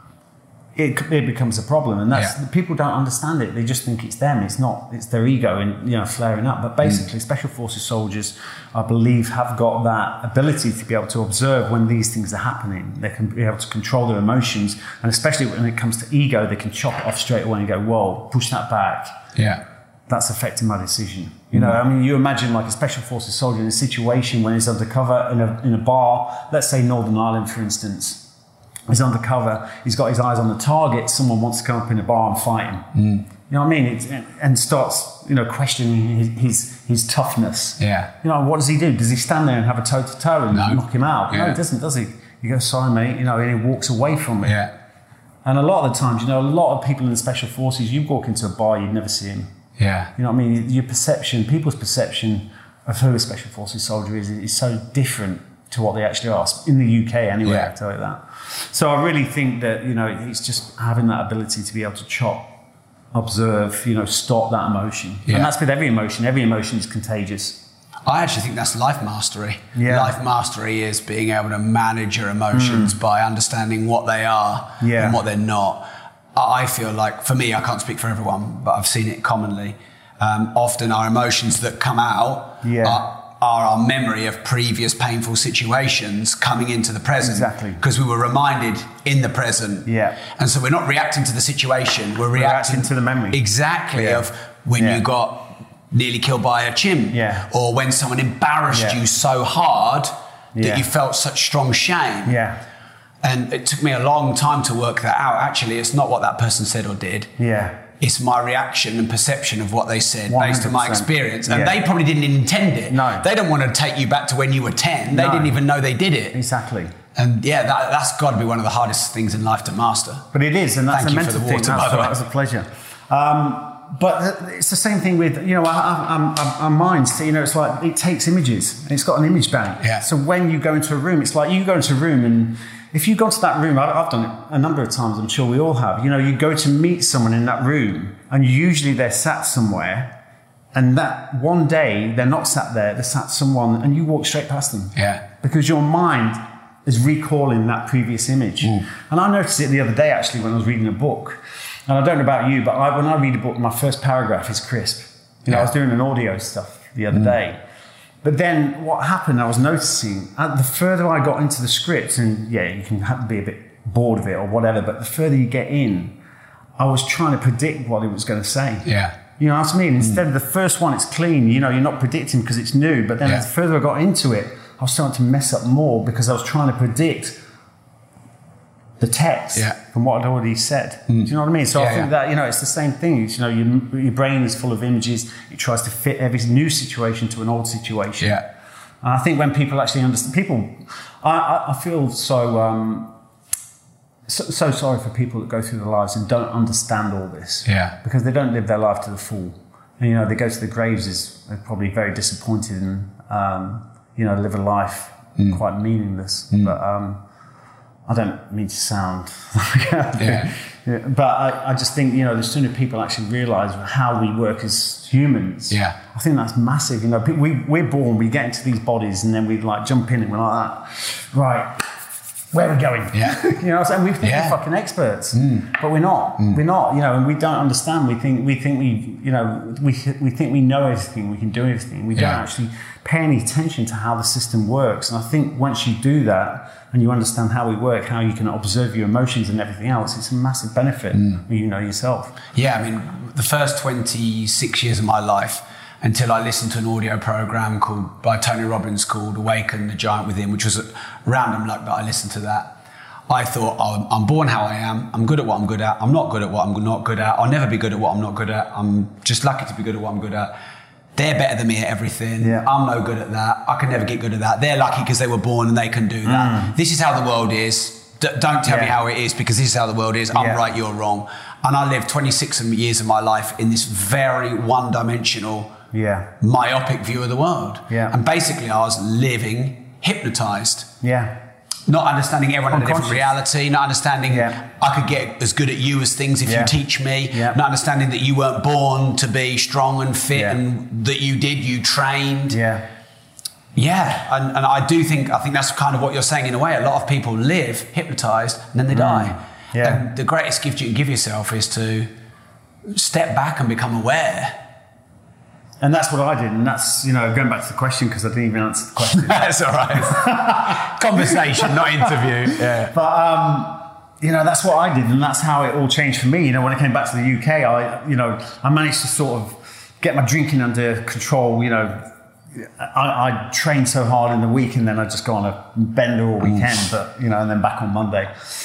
it becomes a problem, and that's people don't understand it. They just think it's them. It's not. It's their ego and flaring up. But basically, Special Forces soldiers, I believe, have got that ability to be able to observe when these things are happening. They can be able to control their emotions, and especially when it comes to ego, they can chop it off straight away and go, "Whoa, push that back." Yeah, that's affecting my decision. I mean, you imagine like a Special Forces soldier in a situation when he's undercover in a bar, let's say Northern Ireland, for instance. He's undercover, he's got his eyes on the target, someone wants to come up in a bar and fight him. You know what I mean? And starts, questioning his toughness. Yeah. What does he do? Does he stand there and have a toe-to-toe and knock him out? Yeah. No, he doesn't, does he? He goes, sorry, mate, and he walks away from it. Yeah. And a lot of the times, a lot of people in the Special Forces, you walk into a bar, you'd never see him. Yeah. You know what I mean? People's perception of who a Special Forces soldier is so different to what they actually are. In the UK anyway, I tell you that. So I really think that, it's just having that ability to be able to chop, observe, stop that emotion. Yeah. And that's with every emotion. Every emotion is contagious. I actually think that's life mastery. Yeah. Life mastery is being able to manage your emotions by understanding what they are and what they're not. I feel like, for me, I can't speak for everyone, but I've seen it commonly. Often our emotions that come out are our memory of previous painful situations coming into the present. Exactly. Because we were reminded in the present. Yeah. And so we're not reacting to the situation, we're reacting to the memory. Exactly, of when you got nearly killed by a chimp. Yeah. Or when someone embarrassed you so hard that you felt such strong shame. Yeah. And it took me a long time to work that out. Actually, it's not what that person said or did. Yeah. It's my reaction and perception of what they said 100%. Based on my experience. And they probably didn't intend it. No. They don't want to take you back to when you were 10. They didn't even know they did it. Exactly. And that's got to be one of the hardest things in life to master. But it is, and that's a mental thing. That was a pleasure. But it's the same thing with, our minds. It's like it takes images. And it's got an image bank. Yeah. So when you go into a room, it's like you go into a room and if you go to that room, I've done it a number of times, I'm sure we all have. You go to meet someone in that room and usually they're sat somewhere and that one day they're not sat there, they're sat someone and you walk straight past them. Yeah. Because your mind is recalling that previous image. And I noticed it the other day actually when I was reading a book. And I don't know about you, but when I read a book, my first paragraph is crisp. I was doing an audio stuff the other day. But then what happened, I was noticing, the further I got into the script, and you can be a bit bored of it or whatever, but the further you get in, I was trying to predict what it was going to say. Yeah. You know what I mean? Instead of the first one, it's clean, you're not predicting because it's new, but then the further I got into it, I was starting to mess up more because I was trying to predict the text from what I'd already said. Do you know what I mean? So I think that, it's the same thing. Your brain is full of images. It tries to fit every new situation to an old situation. Yeah. And I think when people actually understand, I feel so sorry for people that go through their lives and don't understand all this. Yeah. Because they don't live their life to the full. And, they go to the graves they're probably very disappointed and, live a life quite meaningless. But, I don't mean to sound like but I just think, the sooner people actually realise how we work as humans, I think that's massive. We're born, we get into these bodies and then we jump in and we're like that. Right, where are we going? Yeah. You know what I'm saying? We think we're fucking experts, but we're not. We're not, you know, and we don't understand. We think we think we know everything, we can do everything. We don't actually pay any attention to how the system works. And I think once you do that and you understand how we work, how you can observe your emotions and everything else, it's a massive benefit when you know yourself. Yeah, I mean, the first 26 years of my life, until I listened to an audio program by Tony Robbins called Awaken the Giant Within, which was a random luck that I listened to that. I thought, I'm born how I am. I'm good at what I'm good at. I'm not good at what I'm not good at. I'll never be good at what I'm not good at. I'm just lucky to be good at what I'm good at. They're better than me at everything. Yeah. I'm no good at that. I can never get good at that. They're lucky because they were born and they can do that. This is how the world is. Don't tell me how it is, because this is how the world is. I'm right, you're wrong. And I lived 26 years of my life in this very one-dimensional, myopic view of the world. Yeah. And basically I was living hypnotized. Yeah. Not understanding everyone had a different reality, not understanding I could get as good at you as things if you teach me, not understanding that you weren't born to be strong and fit and that you trained. And I think that's kind of what you're saying in a way. A lot of people live hypnotized and then they die. And the greatest gift you can give yourself is to step back and become aware. And that's what I did, and that's, you know, going back to the question, because I didn't even answer the question. That's all right. Conversation, not interview. Yeah. But, you know, that's what I did, and that's how it all changed for me. You know, when I came back to the UK, I managed to sort of get my drinking under control. You know, I trained so hard in the week, and then I just go on a bender all weekend, but, you know, and then back on Monday.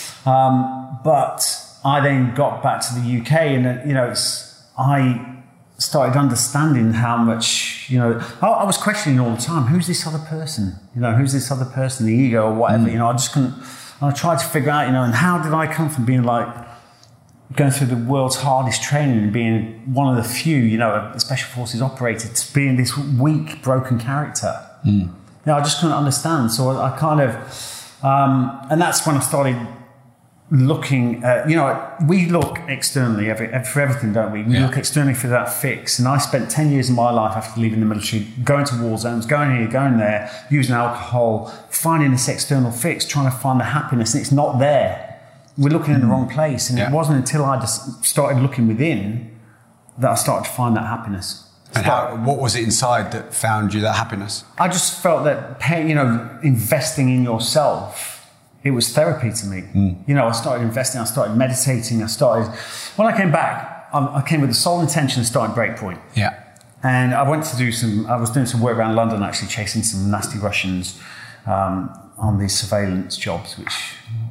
But I then got back to the UK, and, you know, I started understanding how much, you know, I was questioning all the time, who's this other person? You know, who's this other person, the ego or whatever, you know, I just couldn't, I tried to figure out, you know, and how did I come from being like, going through the world's hardest training and being one of the few, you know, a special forces operator, to being this weak, broken character. You know, I just couldn't understand. So I kind of, and that's when I started looking at, you know, we look externally for everything, don't we? We look externally for that fix. And I spent 10 years of my life after leaving the military going to war zones, going here, going there, using alcohol, finding this external fix, trying to find the happiness, and it's not there. We're looking in the wrong place. And it wasn't until I just started looking within that I started to find that happiness. And what was it inside that found you that happiness? I just felt that, you know, investing in yourself, it was therapy to me. You know, I started investing, I started meditating, when I came back, I came with the sole intention of starting Breakpoint. Yeah. And I went to I was doing some work around London, actually chasing some nasty Russians on these surveillance jobs, which,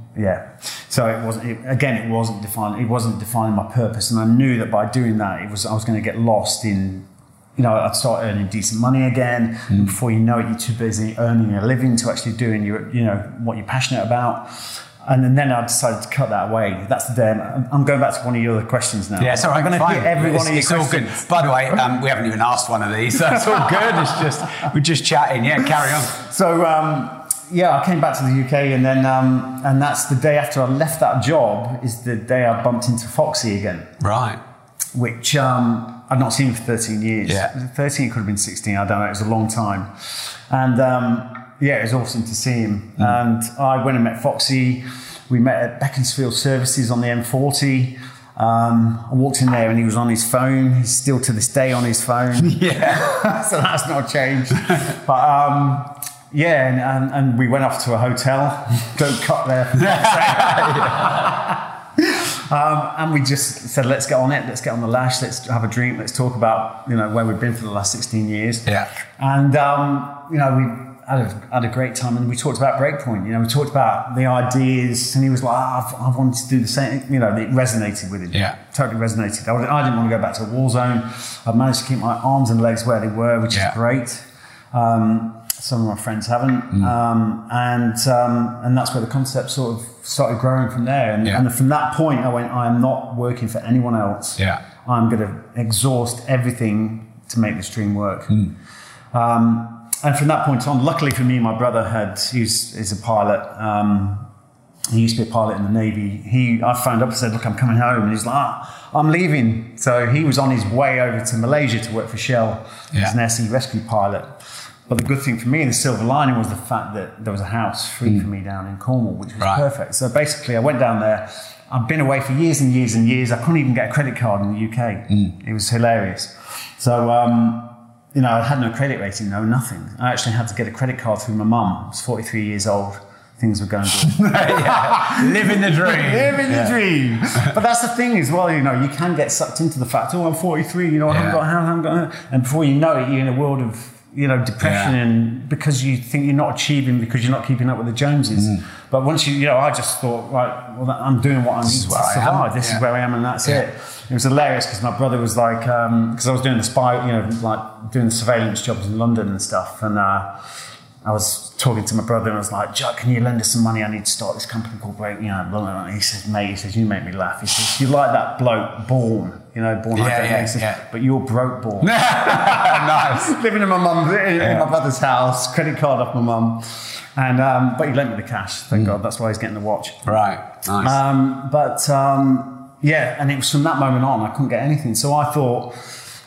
So it wasn't defining my purpose. And I knew that by doing that, I was going to get lost in, you know, I'd start earning decent money again. And before you know it, you're too busy earning a living to actually doing what you're passionate about. And then I decided to cut that away. That's the day. I'm going back to one of your other questions now. Yeah, it's all right. I'm going to hit every one of your questions. All good. By the way, we haven't even asked one of these, so it's all good. It's just, we're just chatting. Yeah, carry on. So, I came back to the UK, and then, and that's the day after I left that job is the day I bumped into Foxy again. Right. Which, I'd not seen for 13 years. Yeah. 13, could have been 16, I don't know. It was a long time. And it was awesome to see him. And I went and met Foxy. We met at Beaconsfield Services on the M40. I walked in there and he was on his phone. He's still to this day on his phone. Yeah. So that's not changed. But and we went off to a hotel. Don't cut there. And we just said, let's get on it. Let's get on the lash. Let's have a drink. Let's talk about, you know, where we've been for the last 16 years. Yeah. And, you know, we had a great time, and we talked about Breakpoint. You know, we talked about the ideas, and he was like, I wanted to do the same. You know, it resonated with him. Yeah. Totally resonated. I didn't want to go back to a war zone. I managed to keep my arms and legs where they were, which is great. Some of my friends haven't. And that's where the concept sort of started growing from there. And from that point, I went, I am not working for anyone else. Yeah. I'm going to exhaust everything to make this dream work. And from that point on, luckily for me, my brother he's a pilot. He used to be a pilot in the Navy. I phoned up and said, look, I'm coming home. And he's like, I'm leaving. So he was on his way over to Malaysia to work for Shell. He was an SE rescue pilot. But the good thing for me, and the silver lining, was the fact that there was a house free for me down in Cornwall, which was perfect. So basically, I went down there. I've been away for years and years and years. I couldn't even get a credit card in the UK. It was hilarious. So, I had no credit rating, no nothing. I actually had to get a credit card through my mum. I was 43 years old. Things were going good. Living the dream. Living the dream. But that's the thing as well, you can get sucked into the fact, I'm 43, I haven't got a house, I haven't got a... And before you know it, you're in a world of, depression, and because you think you're not achieving because you're not keeping up with the Joneses. But once I just thought, right, well, I'm doing what I need to survive. This is where I am, and that's it. It was hilarious because my brother was like, because I was doing the doing the surveillance jobs in London and stuff, and I was talking to my brother and I was like, Jack, can you lend us some money? I need to start this company called Great, He says, mate, you make me laugh. He says, you like that bloke, Born, but you're broke, Born. Nice. Living in my mum, in my brother's house, credit card off my mum. And, but he lent me the cash, thank God. That's why he's getting the watch. Right, nice. And it was from that moment on, I couldn't get anything. So I thought,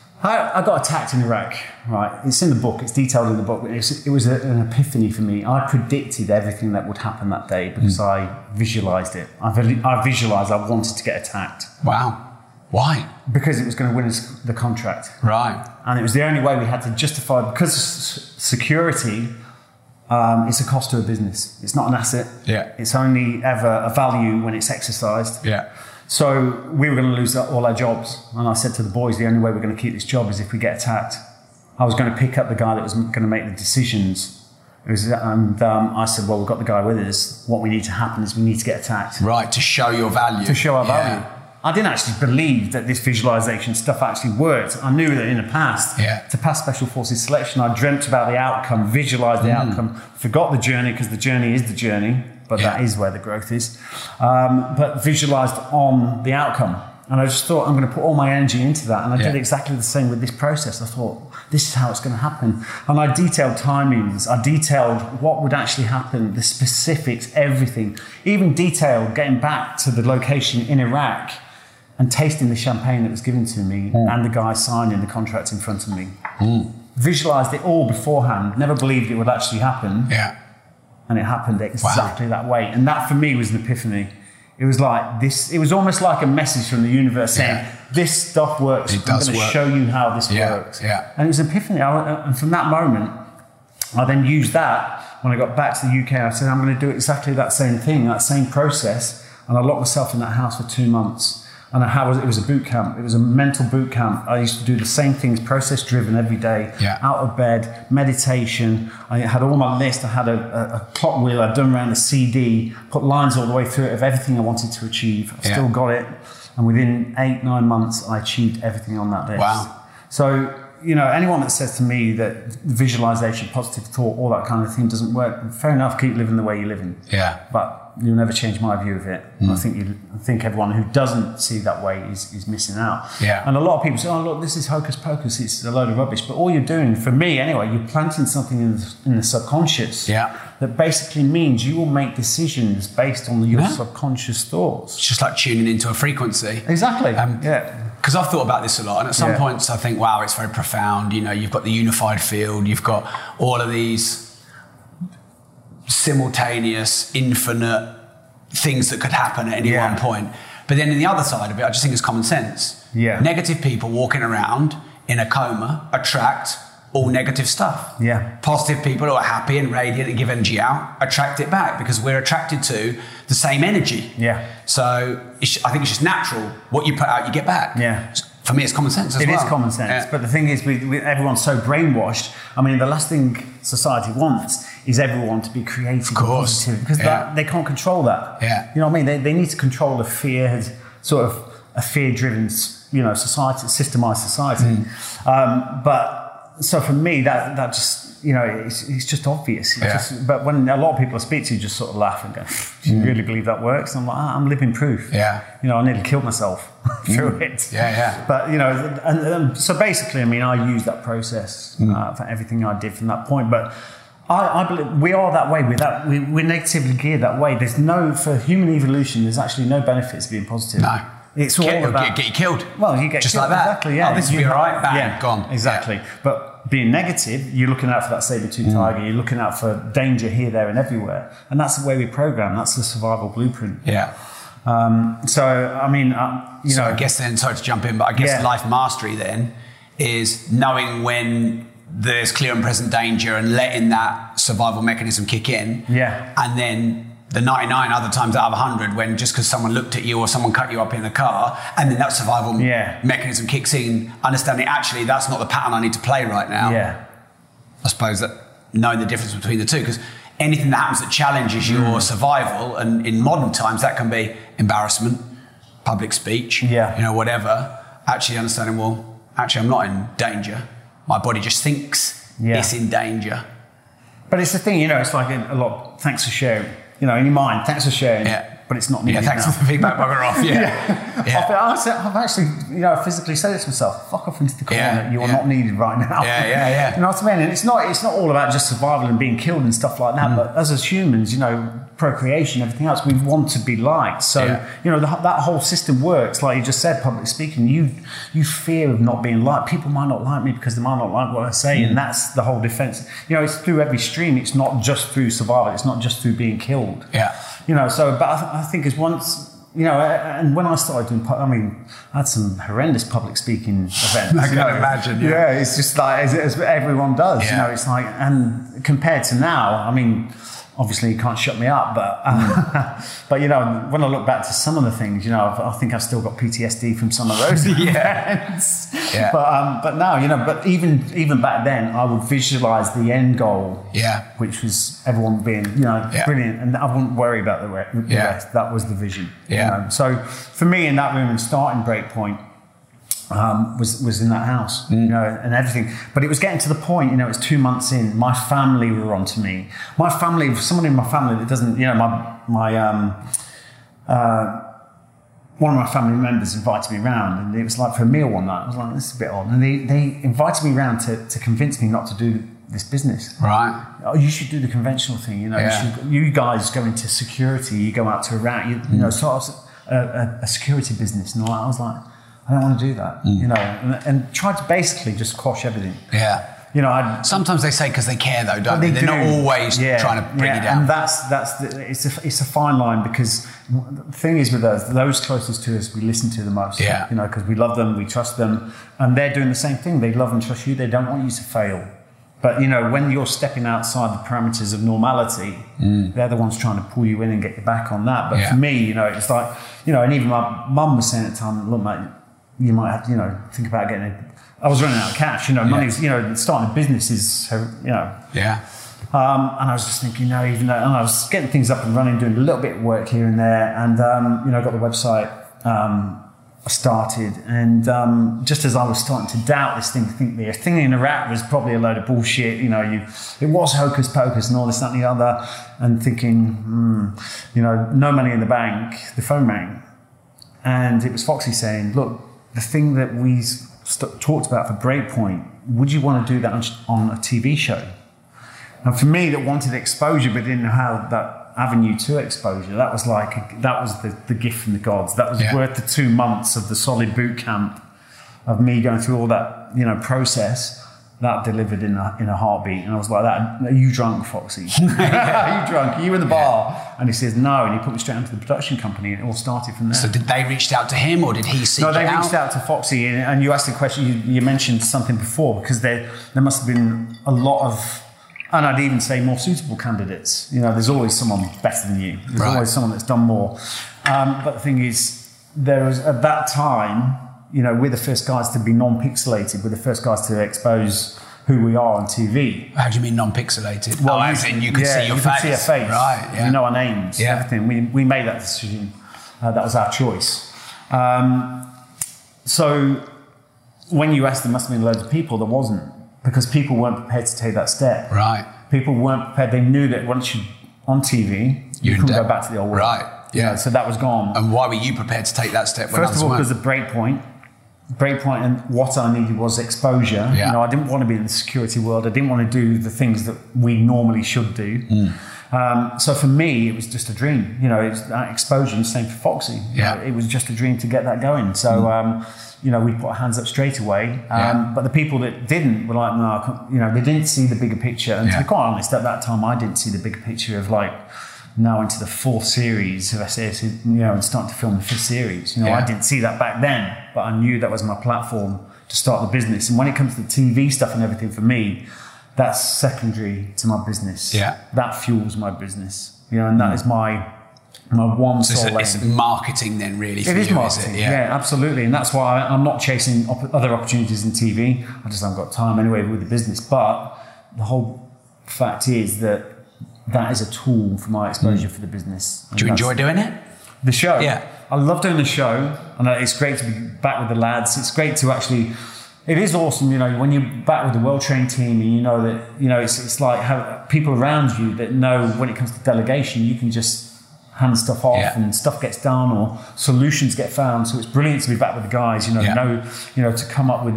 I got attacked in Iraq, right? It's in the book, it's detailed in the book. It was an epiphany for me. I predicted everything that would happen that day because I visualised it. I visualised I wanted to get attacked. Wow. Why? Because it was going to win us the contract. Right. And it was the only way we had to justify, because security, it's a cost to a business. It's not an asset. Yeah. It's only ever a value when it's exercised. Yeah. So we were going to lose all our jobs. And I said to the boys, the only way we're going to keep this job is if we get attacked. I was going to pick up the guy that was going to make the decisions. I said, well, we've got the guy with us. What we need to happen is we need to get attacked. Right, to show your value. To show our value. I didn't actually believe that this visualization stuff actually worked. I knew that in the past, to pass Special Forces selection, I dreamt about the outcome, visualized the outcome, forgot the journey because the journey is the journey. But that is where the growth is. But visualised on the outcome. And I just thought, I'm going to put all my energy into that. And I did exactly the same with this process. I thought, this is how it's going to happen. And I detailed timings. I detailed what would actually happen, the specifics, everything. Even detailed getting back to the location in Iraq and tasting the champagne that was given to me and the guy signing the contract in front of me. Visualised it all beforehand. Never believed it would actually happen. Yeah. And it happened exactly that way. And that for me was an epiphany. It was like this, it was almost like a message from the universe saying, this stuff works. I'm going to show you how this works. Yeah. And it was an epiphany. And from that moment, I then used that when I got back to the UK. I said, I'm going to do exactly that same thing, that same process. And I locked myself in that house for 2 months. And it was a boot camp. It was a mental boot camp. I used to do the same things, process driven every day, out of bed, meditation. I had all my list. I had a clock wheel I'd done around a CD, put lines all the way through it of everything I wanted to achieve. I still got it. And within 8-9 months, I achieved everything on that list. Wow. So, anyone that says to me that visualization, positive thought, all that kind of thing doesn't work, fair enough, keep living the way you're living. Yeah. But you'll never change my view of it. I think everyone who doesn't see that way is missing out. Yeah. And a lot of people say, oh, look, this is hocus pocus, it's a load of rubbish. But all you're doing, for me anyway, you're planting something in the subconscious that basically means you will make decisions based on your subconscious thoughts. It's just like tuning into a frequency. Exactly. Because I've thought about this a lot, and at some points I think, wow, it's very profound. You've got the unified field, you've got all of these simultaneous, infinite things that could happen at any one point. But then in the other side of it, I just think it's common sense. Yeah. Negative people walking around in a coma attract all negative stuff. Yeah. Positive people who are happy and radiant and give energy out attract it back because we're attracted to the same energy. Yeah. So I think it's just natural. What you put out, you get back. Yeah. For me, it's common sense as well. It is common sense. But the thing is, everyone's so brainwashed. I mean, the last thing society wants is everyone to be creative and positive because they can't control that. Yeah. You know what I mean? They need to control the fear, sort of a fear-driven, society, systemized society. So for me, that just, it's just obvious. But when a lot of people I speak to just sort of laugh and go, do you really believe that works? And I'm like, I'm living proof. Yeah. I nearly killed myself through it. Yeah. But, and so basically, I use that process for everything I did from that point. But I believe we are that way. We're negatively geared that way. For human evolution, there's actually no benefits of being positive. No. It's all about... Get you killed. Well, you get just killed. like that. Exactly, yeah. Oh, this will be all right. Bang, yeah, gone. Exactly. Yeah. But being negative, you're looking out for that saber-tooth tiger. You're looking out for danger here, there, and everywhere. And that's the way we program. That's the survival blueprint. Yeah. So, I mean, So I guess then, sorry to jump in, but I guess life mastery then is knowing when there's clear and present danger and letting that survival mechanism kick in. Yeah. And then the 99 other times out of 100 when just because someone looked at you or someone cut you up in the car, and then that survival mechanism kicks in, understanding actually that's not the pattern I need to play right now. Yeah. I suppose that knowing the difference between the two, because anything that happens that challenges your survival, and in modern times that can be embarrassment, public speech, whatever, actually understanding, well, actually I'm not in danger. My body just thinks it's in danger. But it's the thing, it's like a lot, thanks for sharing. In your mind, thanks for sharing. Yeah. But it's not needed. Yeah, thanks for the feedback, bugger off. I've actually, physically said it to myself. Fuck off into the corner. You are not needed right now. Yeah. You know what I mean? And it's not all about just survival and being killed and stuff like that. But as humans, procreation, everything else, we want to be liked. So that whole system works. Like you just said, public speaking. You fear of not being liked. People might not like me because they might not like what I say, and that's the whole defense. It's through every stream. It's not just through survival. It's not just through being killed. Yeah. But I think as once, and when I started doing, I had some horrendous public speaking events. I can imagine, Yeah, it's just like, as everyone does, it's like, and compared to now, obviously you can't shut me up, but but when I look back to some of the things, I think I've still got PTSD from some of those events. Yeah. But now, but even back then, I would visualize the end goal. Yeah. Which was everyone being, brilliant, and I wouldn't worry about the rest. That was the vision. Yeah. So for me, in that room and starting Breakpoint, was in that house, and everything. But it was getting to the point, it was 2 months in, my family were onto me. My family, someone in my family that doesn't, one of my family members invited me round, and it was like for a meal one night. I was like, this is a bit odd. And they invited me round to convince me not to do this business. Right. Oh, you should do the conventional thing, you guys go into security, you go out to Iraq, start a security business. And I was like, I don't want to do that, and try to basically just quash everything. Yeah. Sometimes they say because they care though, don't they? They're not always trying to bring you down. And it's a fine line, because the thing is with us, those closest to us, we listen to the most. Yeah. Because we love them, we trust them, and they're doing the same thing. They love and trust you. They don't want you to fail. But when you're stepping outside the parameters of normality, they're the ones trying to pull you in and get you back on that. But for me, it's like, and even my mum was saying at the time, look, mate, you might have to, think about getting I was running out of cash, money's, starting a business is, Yeah. And I was just thinking, even though, and I was getting things up and running, doing a little bit of work here and there, and, I got the website started, and just as I was starting to doubt this thing, think the thing in Iraq was probably a load of bullshit, it was hocus pocus and all this, that and the other, and thinking, no money in the bank, the phone rang, and it was Foxy saying, look, the thing that we talked about for Breakpoint, would you want to do that on a TV show? And for me, that wanted exposure but didn't know how that avenue to exposure, that was the gift from the gods. That was worth the 2 months of the solid boot camp of me going through all that process. That delivered in a heartbeat. And I was like, "That, are you drunk, Foxy? Are you drunk? Are you in the bar?" And he says, "No." And he put me straight into the production company, and it all started from there. So did they reach out to him, or did he seek No, they it reached out to Foxy. And you asked the question, you mentioned something before, because there must have been a lot of, and I'd even say more suitable candidates. There's always someone better than you. There's always someone that's done more. But the thing is, there was, at that time, we're the first guys to be non-pixelated. We're the first guys to expose who we are on TV. How do you mean non-pixelated? Well, as in you could see your face. You could see our face. Right, yeah. We know our names, everything. We made that decision. That was our choice. So when you asked, there must have been loads of people. There wasn't, because people weren't prepared to take that step. Right. People weren't prepared. They knew that once you're on TV, you couldn't go back to the old world. Right. Yeah. So that was gone. And why were you prepared to take that step? First of all, because of Breakpoint, and what I needed was exposure. Yeah. I didn't want to be in the security world. I didn't want to do the things that we normally should do. So for me, it was just a dream. You know, it's that exposure, and same for Foxy. You know, it was just a dream to get that going. So, you know, we put our hands up straight away. But the people that didn't were like, no, you know, they didn't see the bigger picture. And to be quite honest, at that time, I didn't see the bigger picture of like, now into the 4th series of SAS, you know, and starting to film the 5th series. You know, I didn't see that back then, but I knew that was my platform to start the business. And when it comes to TV stuff and everything, for me, that's secondary to my business. That fuels my business. You know, and that is my one sole aim. It's marketing then, really. It is marketing. Yeah, absolutely. And that's why I'm not chasing other opportunities in TV. I just haven't got time anyway with the business. But the whole fact is that is a tool for my exposure for the business. And do you enjoy doing it? The show? Yeah. I love doing the show, and it's great to be back with the lads. It's great to actually, it is awesome, you know, when you're back with the well-trained team and you know that, you know, it's like how people around you that know when it comes to delegation, you can just hand stuff off and stuff gets done or solutions get found. So it's brilliant to be back with the guys, you know, to come up with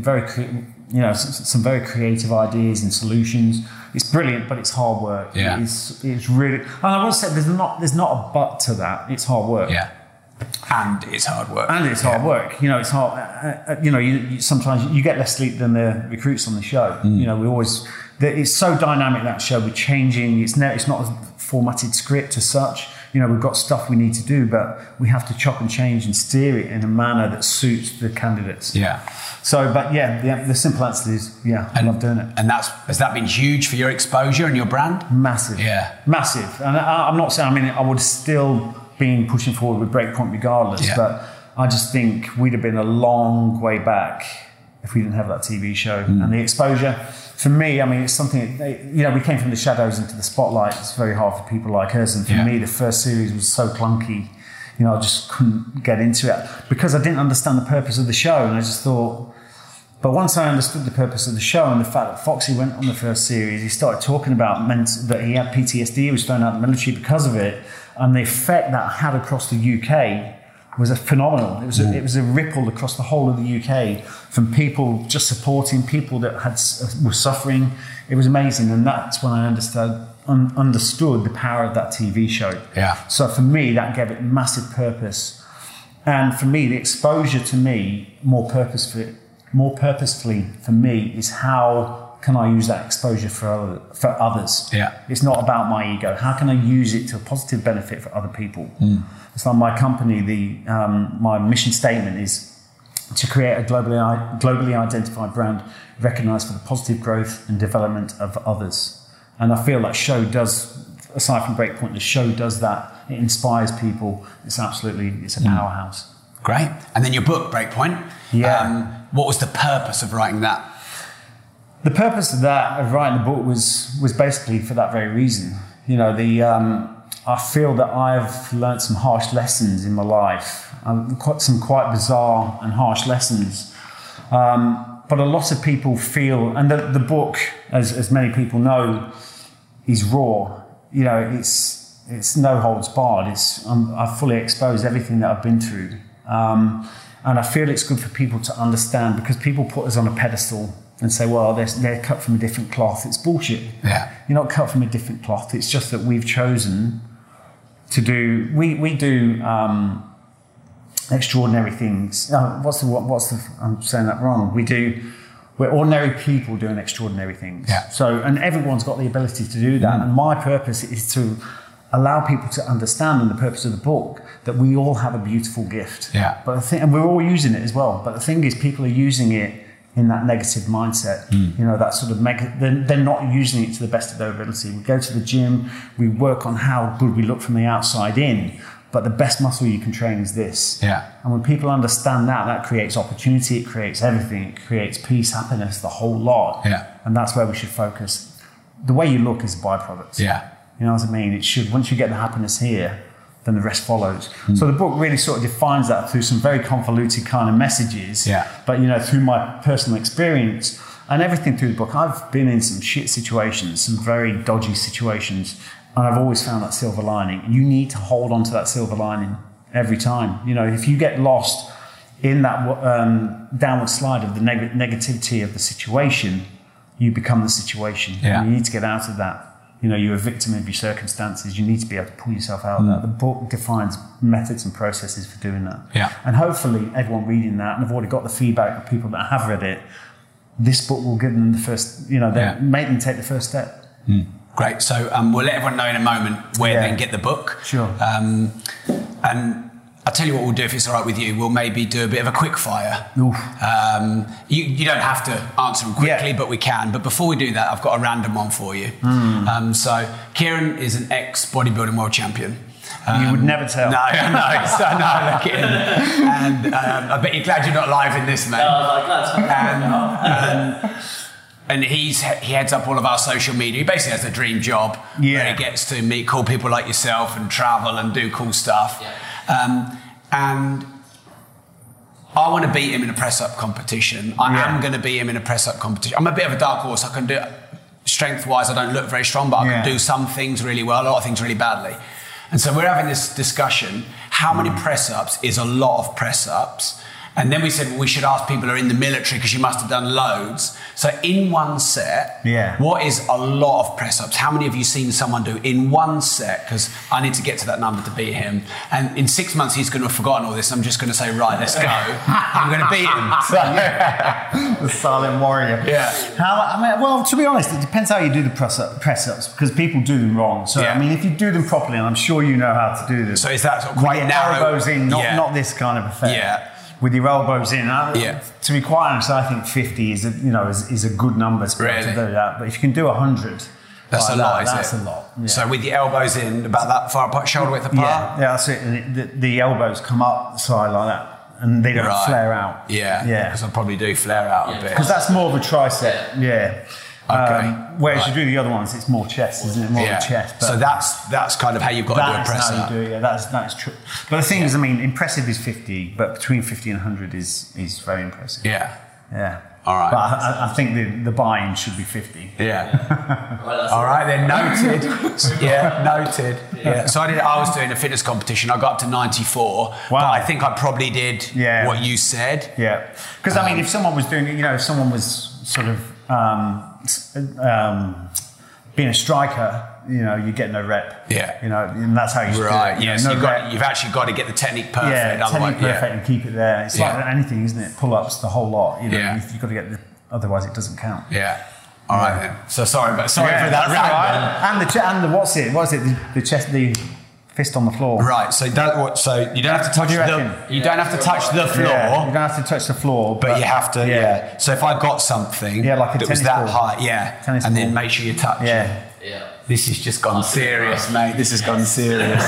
some very creative ideas and solutions. It's brilliant, but it's hard work. It's really, and I will say there's not a but to that. It's hard work. And it's hard work. You know, it's hard. You know, you sometimes you get less sleep than the recruits on the show. You know, it's so dynamic, that show. We're changing. It's not a formatted script as such. You know, we've got stuff we need to do, but we have to chop and change and steer it in a manner that suits the candidates. So, but the simple answer is, I love doing it. And has that been huge for your exposure and your brand? Massive. Massive. And I'm not saying, I mean, I would still been pushing forward with Breakpoint regardless, but I just think we'd have been a long way back if we didn't have that TV show. And the exposure, for me, I mean, it's something, you know, we came from the shadows into the spotlight. It's very hard for people like us. And for me, the first series was so clunky. You know, I just couldn't get into it because I didn't understand the purpose of the show. And I just thought, but once I understood the purpose of the show and the fact that Foxy went on the first series, he started talking about that he had PTSD, he was thrown out of the military because of it. And the effect that had across the UK was phenomenal. It was a ripple across the whole of the UK from people just supporting people that were suffering. It was amazing. And that's when I understood the power of that TV show. So for me, that gave it massive purpose. And for me, the exposure to me more purposefully for me is how can I use that exposure for others? It's not about my ego. How can I use it to a positive benefit for other people? It's like my company, my mission statement is to create a globally identified brand recognized for the positive growth and development of others. And I feel that show does, aside from Breakpoint, the show does that. It inspires people. It's a powerhouse. Great. And then your book, Breakpoint. What was the purpose of writing that? The purpose of writing the book was basically for that very reason. You know, I feel that I've learned some harsh lessons in my life, some quite bizarre and harsh lessons. But a lot of people feel, and the book, as many people know, is raw. You know, it's no holds barred. I fully expose everything that I've been through. And I feel it's good for people to understand, because people put us on a pedestal and say, well, they're cut from a different cloth. It's bullshit. You're not cut from a different cloth. It's just that we've chosen to do, we do extraordinary things. I'm saying that wrong. We're ordinary people doing extraordinary things. So, and everyone's got the ability to do that. And my purpose is to allow people to understand, and the purpose of the book, that we all have a beautiful gift. But and we're all using it as well. But the thing is, people are using it in that negative mindset. You know, that sort of they're not using it to the best of their ability. We go to the gym, we work on how good we look from the outside in, but the best muscle you can train is this. And when people understand that creates opportunity, it creates everything, it creates peace, happiness, the whole lot. And that's where we should focus. The way you look is a byproduct. You know what I mean? It should, once you get the happiness here, then the rest follows. So the book really sort of defines that through some very convoluted kind of messages. But, you know, through my personal experience and everything through the book, I've been in some shit situations, some very dodgy situations, and I've always found that silver lining. You need to hold on to that silver lining every time. You know, if you get lost in that downward slide of the negativity of the situation, you become the situation. And you need to get out of that. you're a victim of your circumstances. You need to be able to pull yourself out of that. The book defines methods and processes for doing that. Yeah. And hopefully everyone reading that, and I've already got the feedback of people that have read it, this book will give them the first, make them take the first step. Great. So we'll let everyone know in a moment where they can get the book. Sure. And I'll tell you what we'll do if it's all right with you. We'll maybe do a bit of a quick fire. You don't have to answer them quickly, but we can. But before we do that, I've got a random one for you. So Kieran is an ex-bodybuilding world champion. You would never tell. No, look at him. And I bet you're glad you're not live in this, mate. No, I'm glad. And he heads up all of our social media. He basically has a dream job where he gets to meet cool people like yourself and travel and do cool stuff. And I want to beat him in a press-up competition. I am going to beat him in a press-up competition. I'm a bit of a dark horse. I can do it strength-wise. I don't look very strong, but I can do some things really well, a lot of things really badly. And so we're having this discussion. How many press-ups is a lot of press-ups? And then we said, well, we should ask people who are in the military because you must have done loads. So in one set, what is a lot of press-ups? How many have you seen someone do in one set? Because I need to get to that number to beat him. And in 6 months, he's going to have forgotten all this. I'm just going to say, right, let's go. I'm going to beat him. The silent warrior. Yeah. Well, to be honest, it depends how you do the press-ups because people do them wrong. So, I mean, if you do them properly, and I'm sure you know how to do them. So is that sort of quite narrow? Elbows in, not this kind of effect. Yeah. With your elbows in, to be quite honest, I think 50 is a good number to be able to do that. But if you can do 100, that's a lot. That's a lot. Yeah. So with your elbows in, about that far apart, shoulder width apart. Yeah, that's it. And the elbows come up the side like that, and they don't flare out. Yeah, because I probably do flare out a bit. Because that's more of a tricep. Yeah. Okay. Whereas you do the other ones, it's more chest, isn't it? More of a chest. But so that's kind of how you've got to do a press up. That's how you do it. Yeah, that's true. But the thing is, I mean, impressive is 50, but between 50 and 100 is very impressive. Yeah. Yeah. All right. But I think the buy-in should be 50. Yeah. All right, then noted. Noted. Yeah. So I was doing a fitness competition. I got up to 94. Wow. But I think I probably did what you said. Yeah. Because I mean, if someone was doing it, if someone was sort of being a striker, you get no rep. Yeah. And that's how you do it. Yeah. So you've actually got to get the technique perfect. Yeah, technique perfect and keep it there. It's like anything, isn't it? Pull-ups, the whole lot. You've got to get otherwise it doesn't count. Yeah. All right then. So sorry for that. Right. And the what's it? The chest, the fist on the floor. Right. So you don't have to touch you don't have to touch the floor. Yeah, you don't have to touch the floor, but you have to. Yeah. So if I got something like that was that high, and then make sure you touch it. Yeah. This has just gone serious, mate. This has gone serious.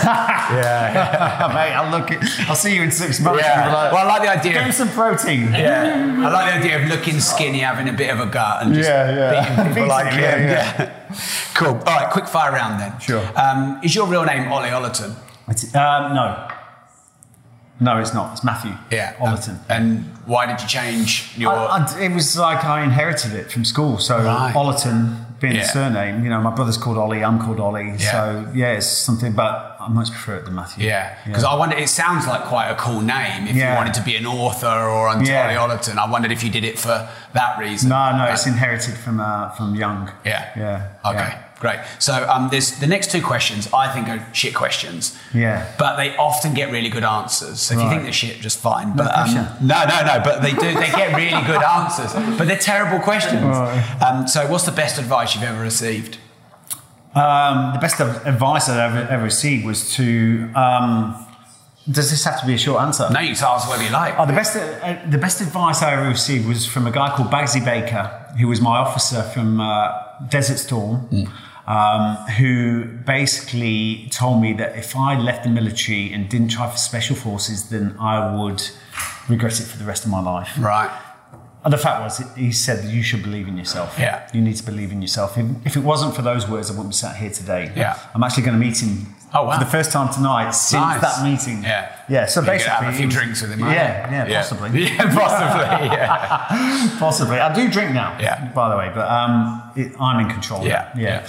Mate, I'll see you in 6 months. Yeah. Well, I like the idea. Give me some protein. Yeah. I like the idea of looking skinny, having a bit of a gut, and just beating people like him. Yeah. Cool. All right, quick fire round then. Sure. Is your real name Ollie Ollerton? No. No, it's not. It's Matthew Ollerton. And why did you change your... it was like I inherited it from school. So Ollerton being the surname, my brother's called Ollie, I'm called Ollie. So it's something, but I much prefer it than Matthew. Yeah. Because I wondered, it sounds like quite a cool name if you wanted to be an author or on Ollie Ollerton. I wondered if you did it for that reason. No, it's inherited from young. Yeah. Okay. Great. So there's the next two questions I think are shit questions. Yeah. But they often get really good answers. So if you think they're shit, just fine. But no. But they get really good answers. But they're terrible questions. Right. So what's the best advice you've ever received? The best advice I've ever received was to. Does this have to be a short answer? No, you can ask whatever you like. The best advice I ever received was from a guy called Bagsy Baker, who was my officer from Desert Storm. Who basically told me that if I left the military and didn't try for special forces, then I would regret it for the rest of my life. Right. And the fact was, he said that you should believe in yourself. Yeah. You need to believe in yourself. If it wasn't for those words, I wouldn't be sat here today. Yeah. I'm actually going to meet him for the first time tonight since that meeting. Yeah. So basically, have a few drinks with him. Possibly. Yeah, possibly. Yeah. Possibly. I do drink now. Yeah. By the way, but I'm in control. Yeah.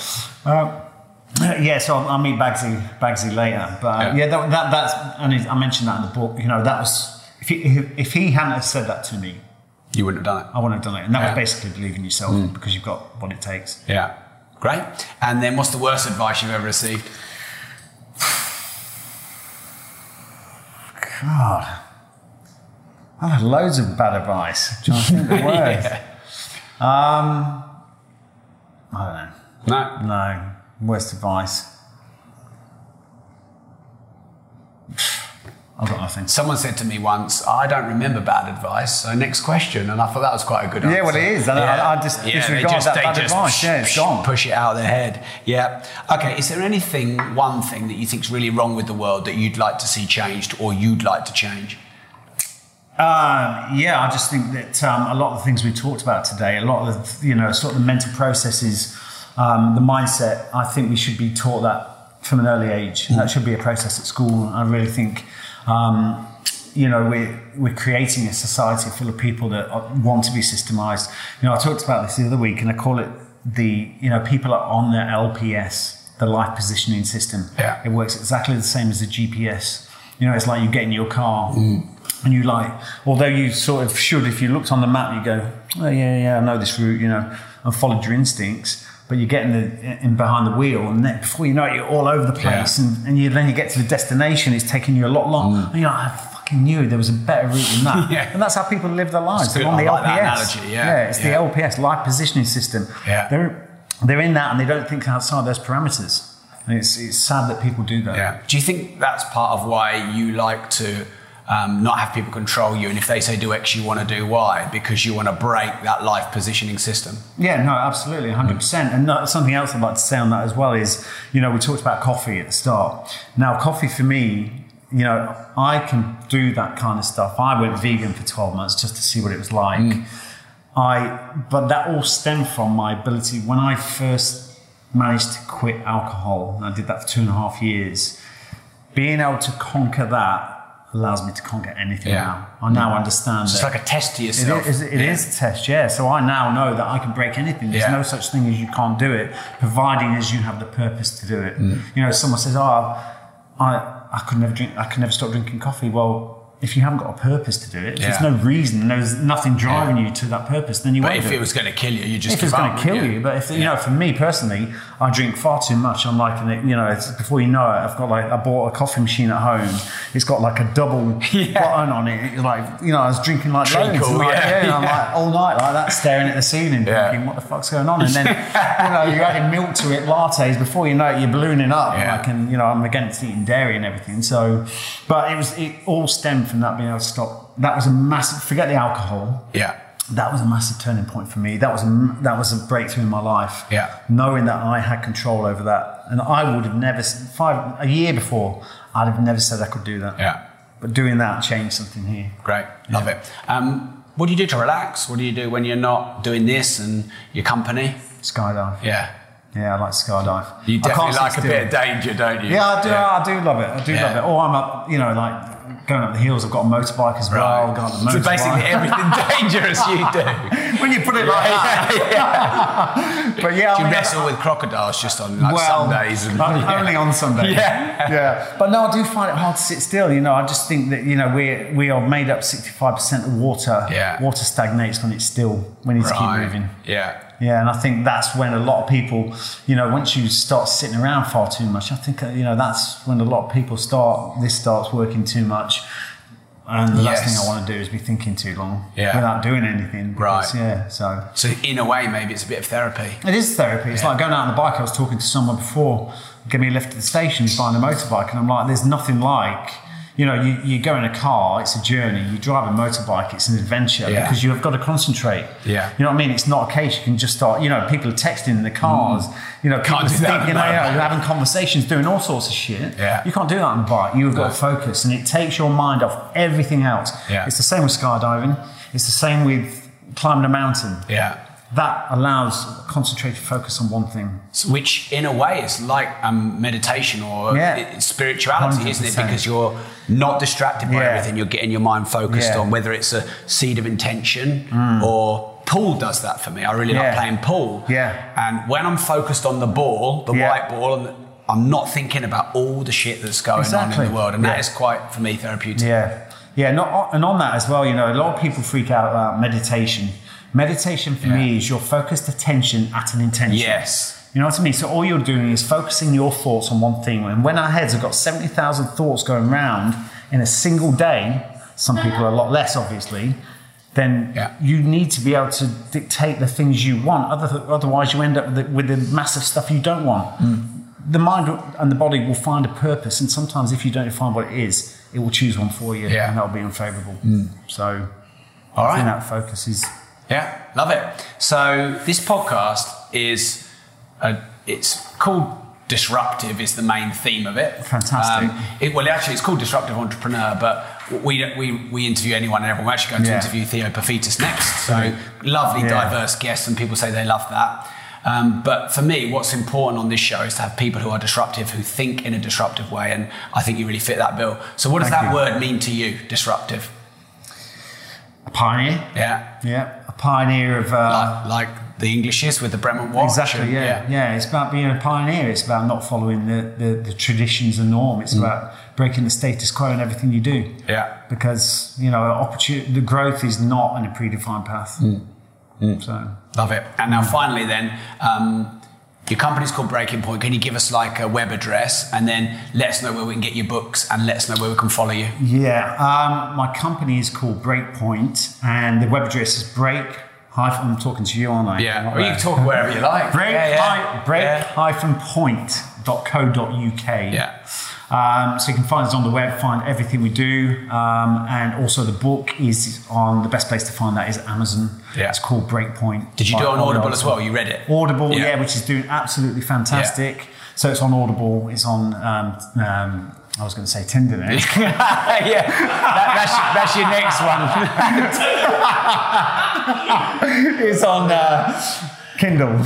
So I'll meet Bagsy later. But that's and I mentioned that in the book. That was if he hadn't have said that to me, you wouldn't have done it. I wouldn't have done it, and that was basically believe in yourself because you've got what it takes. Yeah. Great. And then what's the worst advice you've ever received? God. I've had loads of bad advice. I'm trying to think the worst. I don't know. No. Worst advice. I've got nothing. Someone said to me once, I don't remember bad advice, so next question. And I thought that was quite a good answer. Yeah, well, it is. I just disregard that bad advice. Yeah, it's gone. Push it out of their head. Yeah. Okay, is there one thing that you think is really wrong with the world that you'd like to see changed or you'd like to change? I just think that a lot of the things we talked about today, a lot of the, sort of the mental processes, the mindset, I think we should be taught that from an early age. That should be a process at school. I really think, we're creating a society full of people that want to be systemized. I talked about this the other week, and I call it people are on their LPS, the life positioning system. Yeah. It works exactly the same as the GPS. It's like you get in your car. And you although you sort of should, if you looked on the map, you go, oh yeah, I know this route, and followed your instincts. But you get in behind the wheel, and then before you know it, you're all over the place. Yeah. And then you get to the destination, it's taking you a lot longer. And you're like, I fucking knew there was a better route than that. Yeah. And that's how people live their lives. They're on the LPS. That analogy, it's the LPS, life positioning system. Yeah. They're in that, and they don't think outside those parameters. And it's sad that people do that. Yeah. Do you think that's part of why you like to not have people control you, and if they say do X, you want to do Y, because you want to break that life positioning system? Yeah, no, absolutely, 100%. And something else I'd like to say on that as well is, we talked about coffee at the start. Now, coffee for me, I can do that kind of stuff. I went vegan for 12 months just to see what it was like. But that all stemmed from my ability. When I first managed to quit alcohol, and I did that for 2.5 years, being able to conquer that allows me to conquer anything now. I now understand it's like a test to yourself. It is a test, yeah. So I now know that I can break anything. There's no such thing as you can't do it, providing as you have the purpose to do it. Someone says, I could never drink, I could never stop drinking coffee. Well, if you haven't got a purpose to do it, if there's no reason, there's nothing driving you to that purpose, then you won't do it. But if it was going to kill you, you just if it's going to kill you. But if for me personally, I drink far too much. I'm like, it's, before you know it, I bought a coffee machine at home. It's got like a double button on it. It's like, I was drinking like loads. Cool, and I'm like all night like that, staring at the ceiling, thinking, what the fuck's going on? And then, you're adding milk to it, lattes. Before you know it, you're ballooning up. I'm against eating dairy and everything. So, but it all stemmed from that being able to stop. That was a massive. Forget the alcohol. Yeah. That was a massive turning point for me. That was a breakthrough in my life. Yeah. Knowing that I had control over that, and I would have never a year before, I'd have never said I could do that. Yeah. But doing that changed something here. Great. Love it. What do you do to relax? What do you do when you're not doing this and your company? Skydive. Yeah. Yeah, I like skydive. You definitely like a bit of danger, don't you? Yeah, I do. I do love it. I do love it. Or I'm up, going up the hills. I've got a motorbike as well. Got the motorbike. So basically everything dangerous you do. When you put it like that. But do you wrestle with crocodiles just on Sundays? Only on Sundays. Yeah. But no, I do find it hard to sit still. I just think that we are made up 65% of water. Yeah. Water stagnates when it's still. We need to keep moving. Yeah. Yeah, and I think that's when a lot of people, once you start sitting around far too much, I think, that's when a lot of people starts working too much. And the last thing I want to do is be thinking too long without doing anything. Because, So in a way, maybe it's a bit of therapy. It is therapy. It's like going out on the bike. I was talking to someone before, give me a lift to the station, buying a motorbike. And I'm like, there's nothing like... you go in a car, it's a journey. You drive a motorbike, it's an adventure because you have got to concentrate. Yeah. You know what I mean? It's not a case you can just start, people are texting in the cars. People think, you're having conversations, doing all sorts of shit. Yeah. You can't do that on the bike. You've got to focus, and it takes your mind off everything else. Yeah. It's the same with skydiving. It's the same with climbing a mountain. Yeah. That allows concentrated focus on one thing. Which, in a way, is like meditation or spirituality, 100%. Isn't it? Because you're not distracted by everything. You're getting your mind focused on whether it's a seed of intention or... Pool does that for me. I really like playing pool. Yeah. And when I'm focused on the ball, the white ball, and I'm not thinking about all the shit that's going on in the world. And that is quite, for me, therapeutic. Yeah. Yeah. And on that as well, a lot of people freak out about meditation. Meditation for me is your focused attention at an intention. Yes. You know what I mean? So all you're doing is focusing your thoughts on one thing. And when our heads have got 70,000 thoughts going round in a single day, some people are a lot less, obviously, then you need to be able to dictate the things you want. Otherwise, you end up with the massive stuff you don't want. The mind and the body will find a purpose. And sometimes if you don't find what it is, it will choose one for you. And that'll be unfavourable. So all right. I think that focus is... Yeah, love it. So this podcast is... it's called Disruptive is the main theme of it. Fantastic. It's called Disruptive Entrepreneur, but we interview anyone and everyone. We're actually going to interview Theo Paphitis next. So lovely, diverse guests, and people say they love that. But for me, what's important on this show is to have people who are disruptive, who think in a disruptive way, and I think you really fit that bill. So what does that word mean to you, disruptive? A pioneer. Yeah. A pioneer of... like the English is with the Bremont watch. Exactly, yeah. It's about being a pioneer. It's about not following the traditions and norm. It's about breaking the status quo in everything you do. Yeah. Because, the growth is not in a predefined path. So love it. And now finally then, your company's called Breaking Point. Can you give us like a web address and then let us know where we can get your books and let us know where we can follow you? Yeah, my company is called Breakpoint and the web address is I'm talking to you, aren't I? Yeah, or you can talk wherever you like. break-point.co.uk. Yeah. So you can find us on the web, find everything we do. And also the book is on, the best place to find that is Amazon. Yeah. It's called Breakpoint. Did you do it on Audible as well? You read it? Audible, which is doing absolutely fantastic. Yeah. So it's on Audible, it's on, I was going to say Tinder now. That's your next one. It's on Kindle.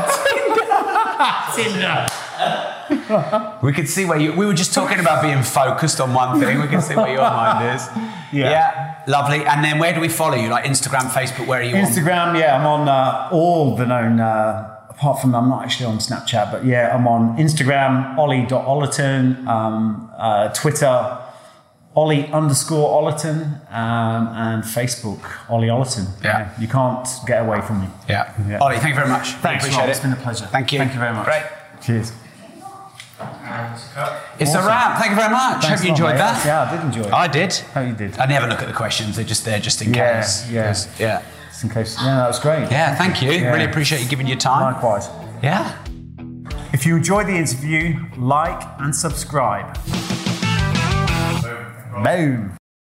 Tinder. We could see we were just talking about being focused on one thing. We can see where your mind is. Yeah, lovely. And then where do we follow you? Like Instagram, Facebook, where are you Instagram, I'm on all the known, apart from I'm not actually on Snapchat, but I'm on Instagram, ollie.ollerton, Twitter, Ollie_Ollerton, and Facebook, Ollie Ollerton. Yeah. You can't get away from me. Yeah. Ollie, thank you very much. Thanks, appreciate it. It's been a pleasure. Thank you. Thank you very much. Great. Cheers. It's a wrap. Thank you very much. Thanks. Hope you enjoyed that. Yeah, I did enjoy it. I did. Oh, you did. I never look at the questions. They're just there just in case. Yeah. Just in case. Yeah, that was great. Yeah, thank you. Really appreciate you giving your time. Likewise. Yeah. If you enjoyed the interview, like and subscribe. Boom.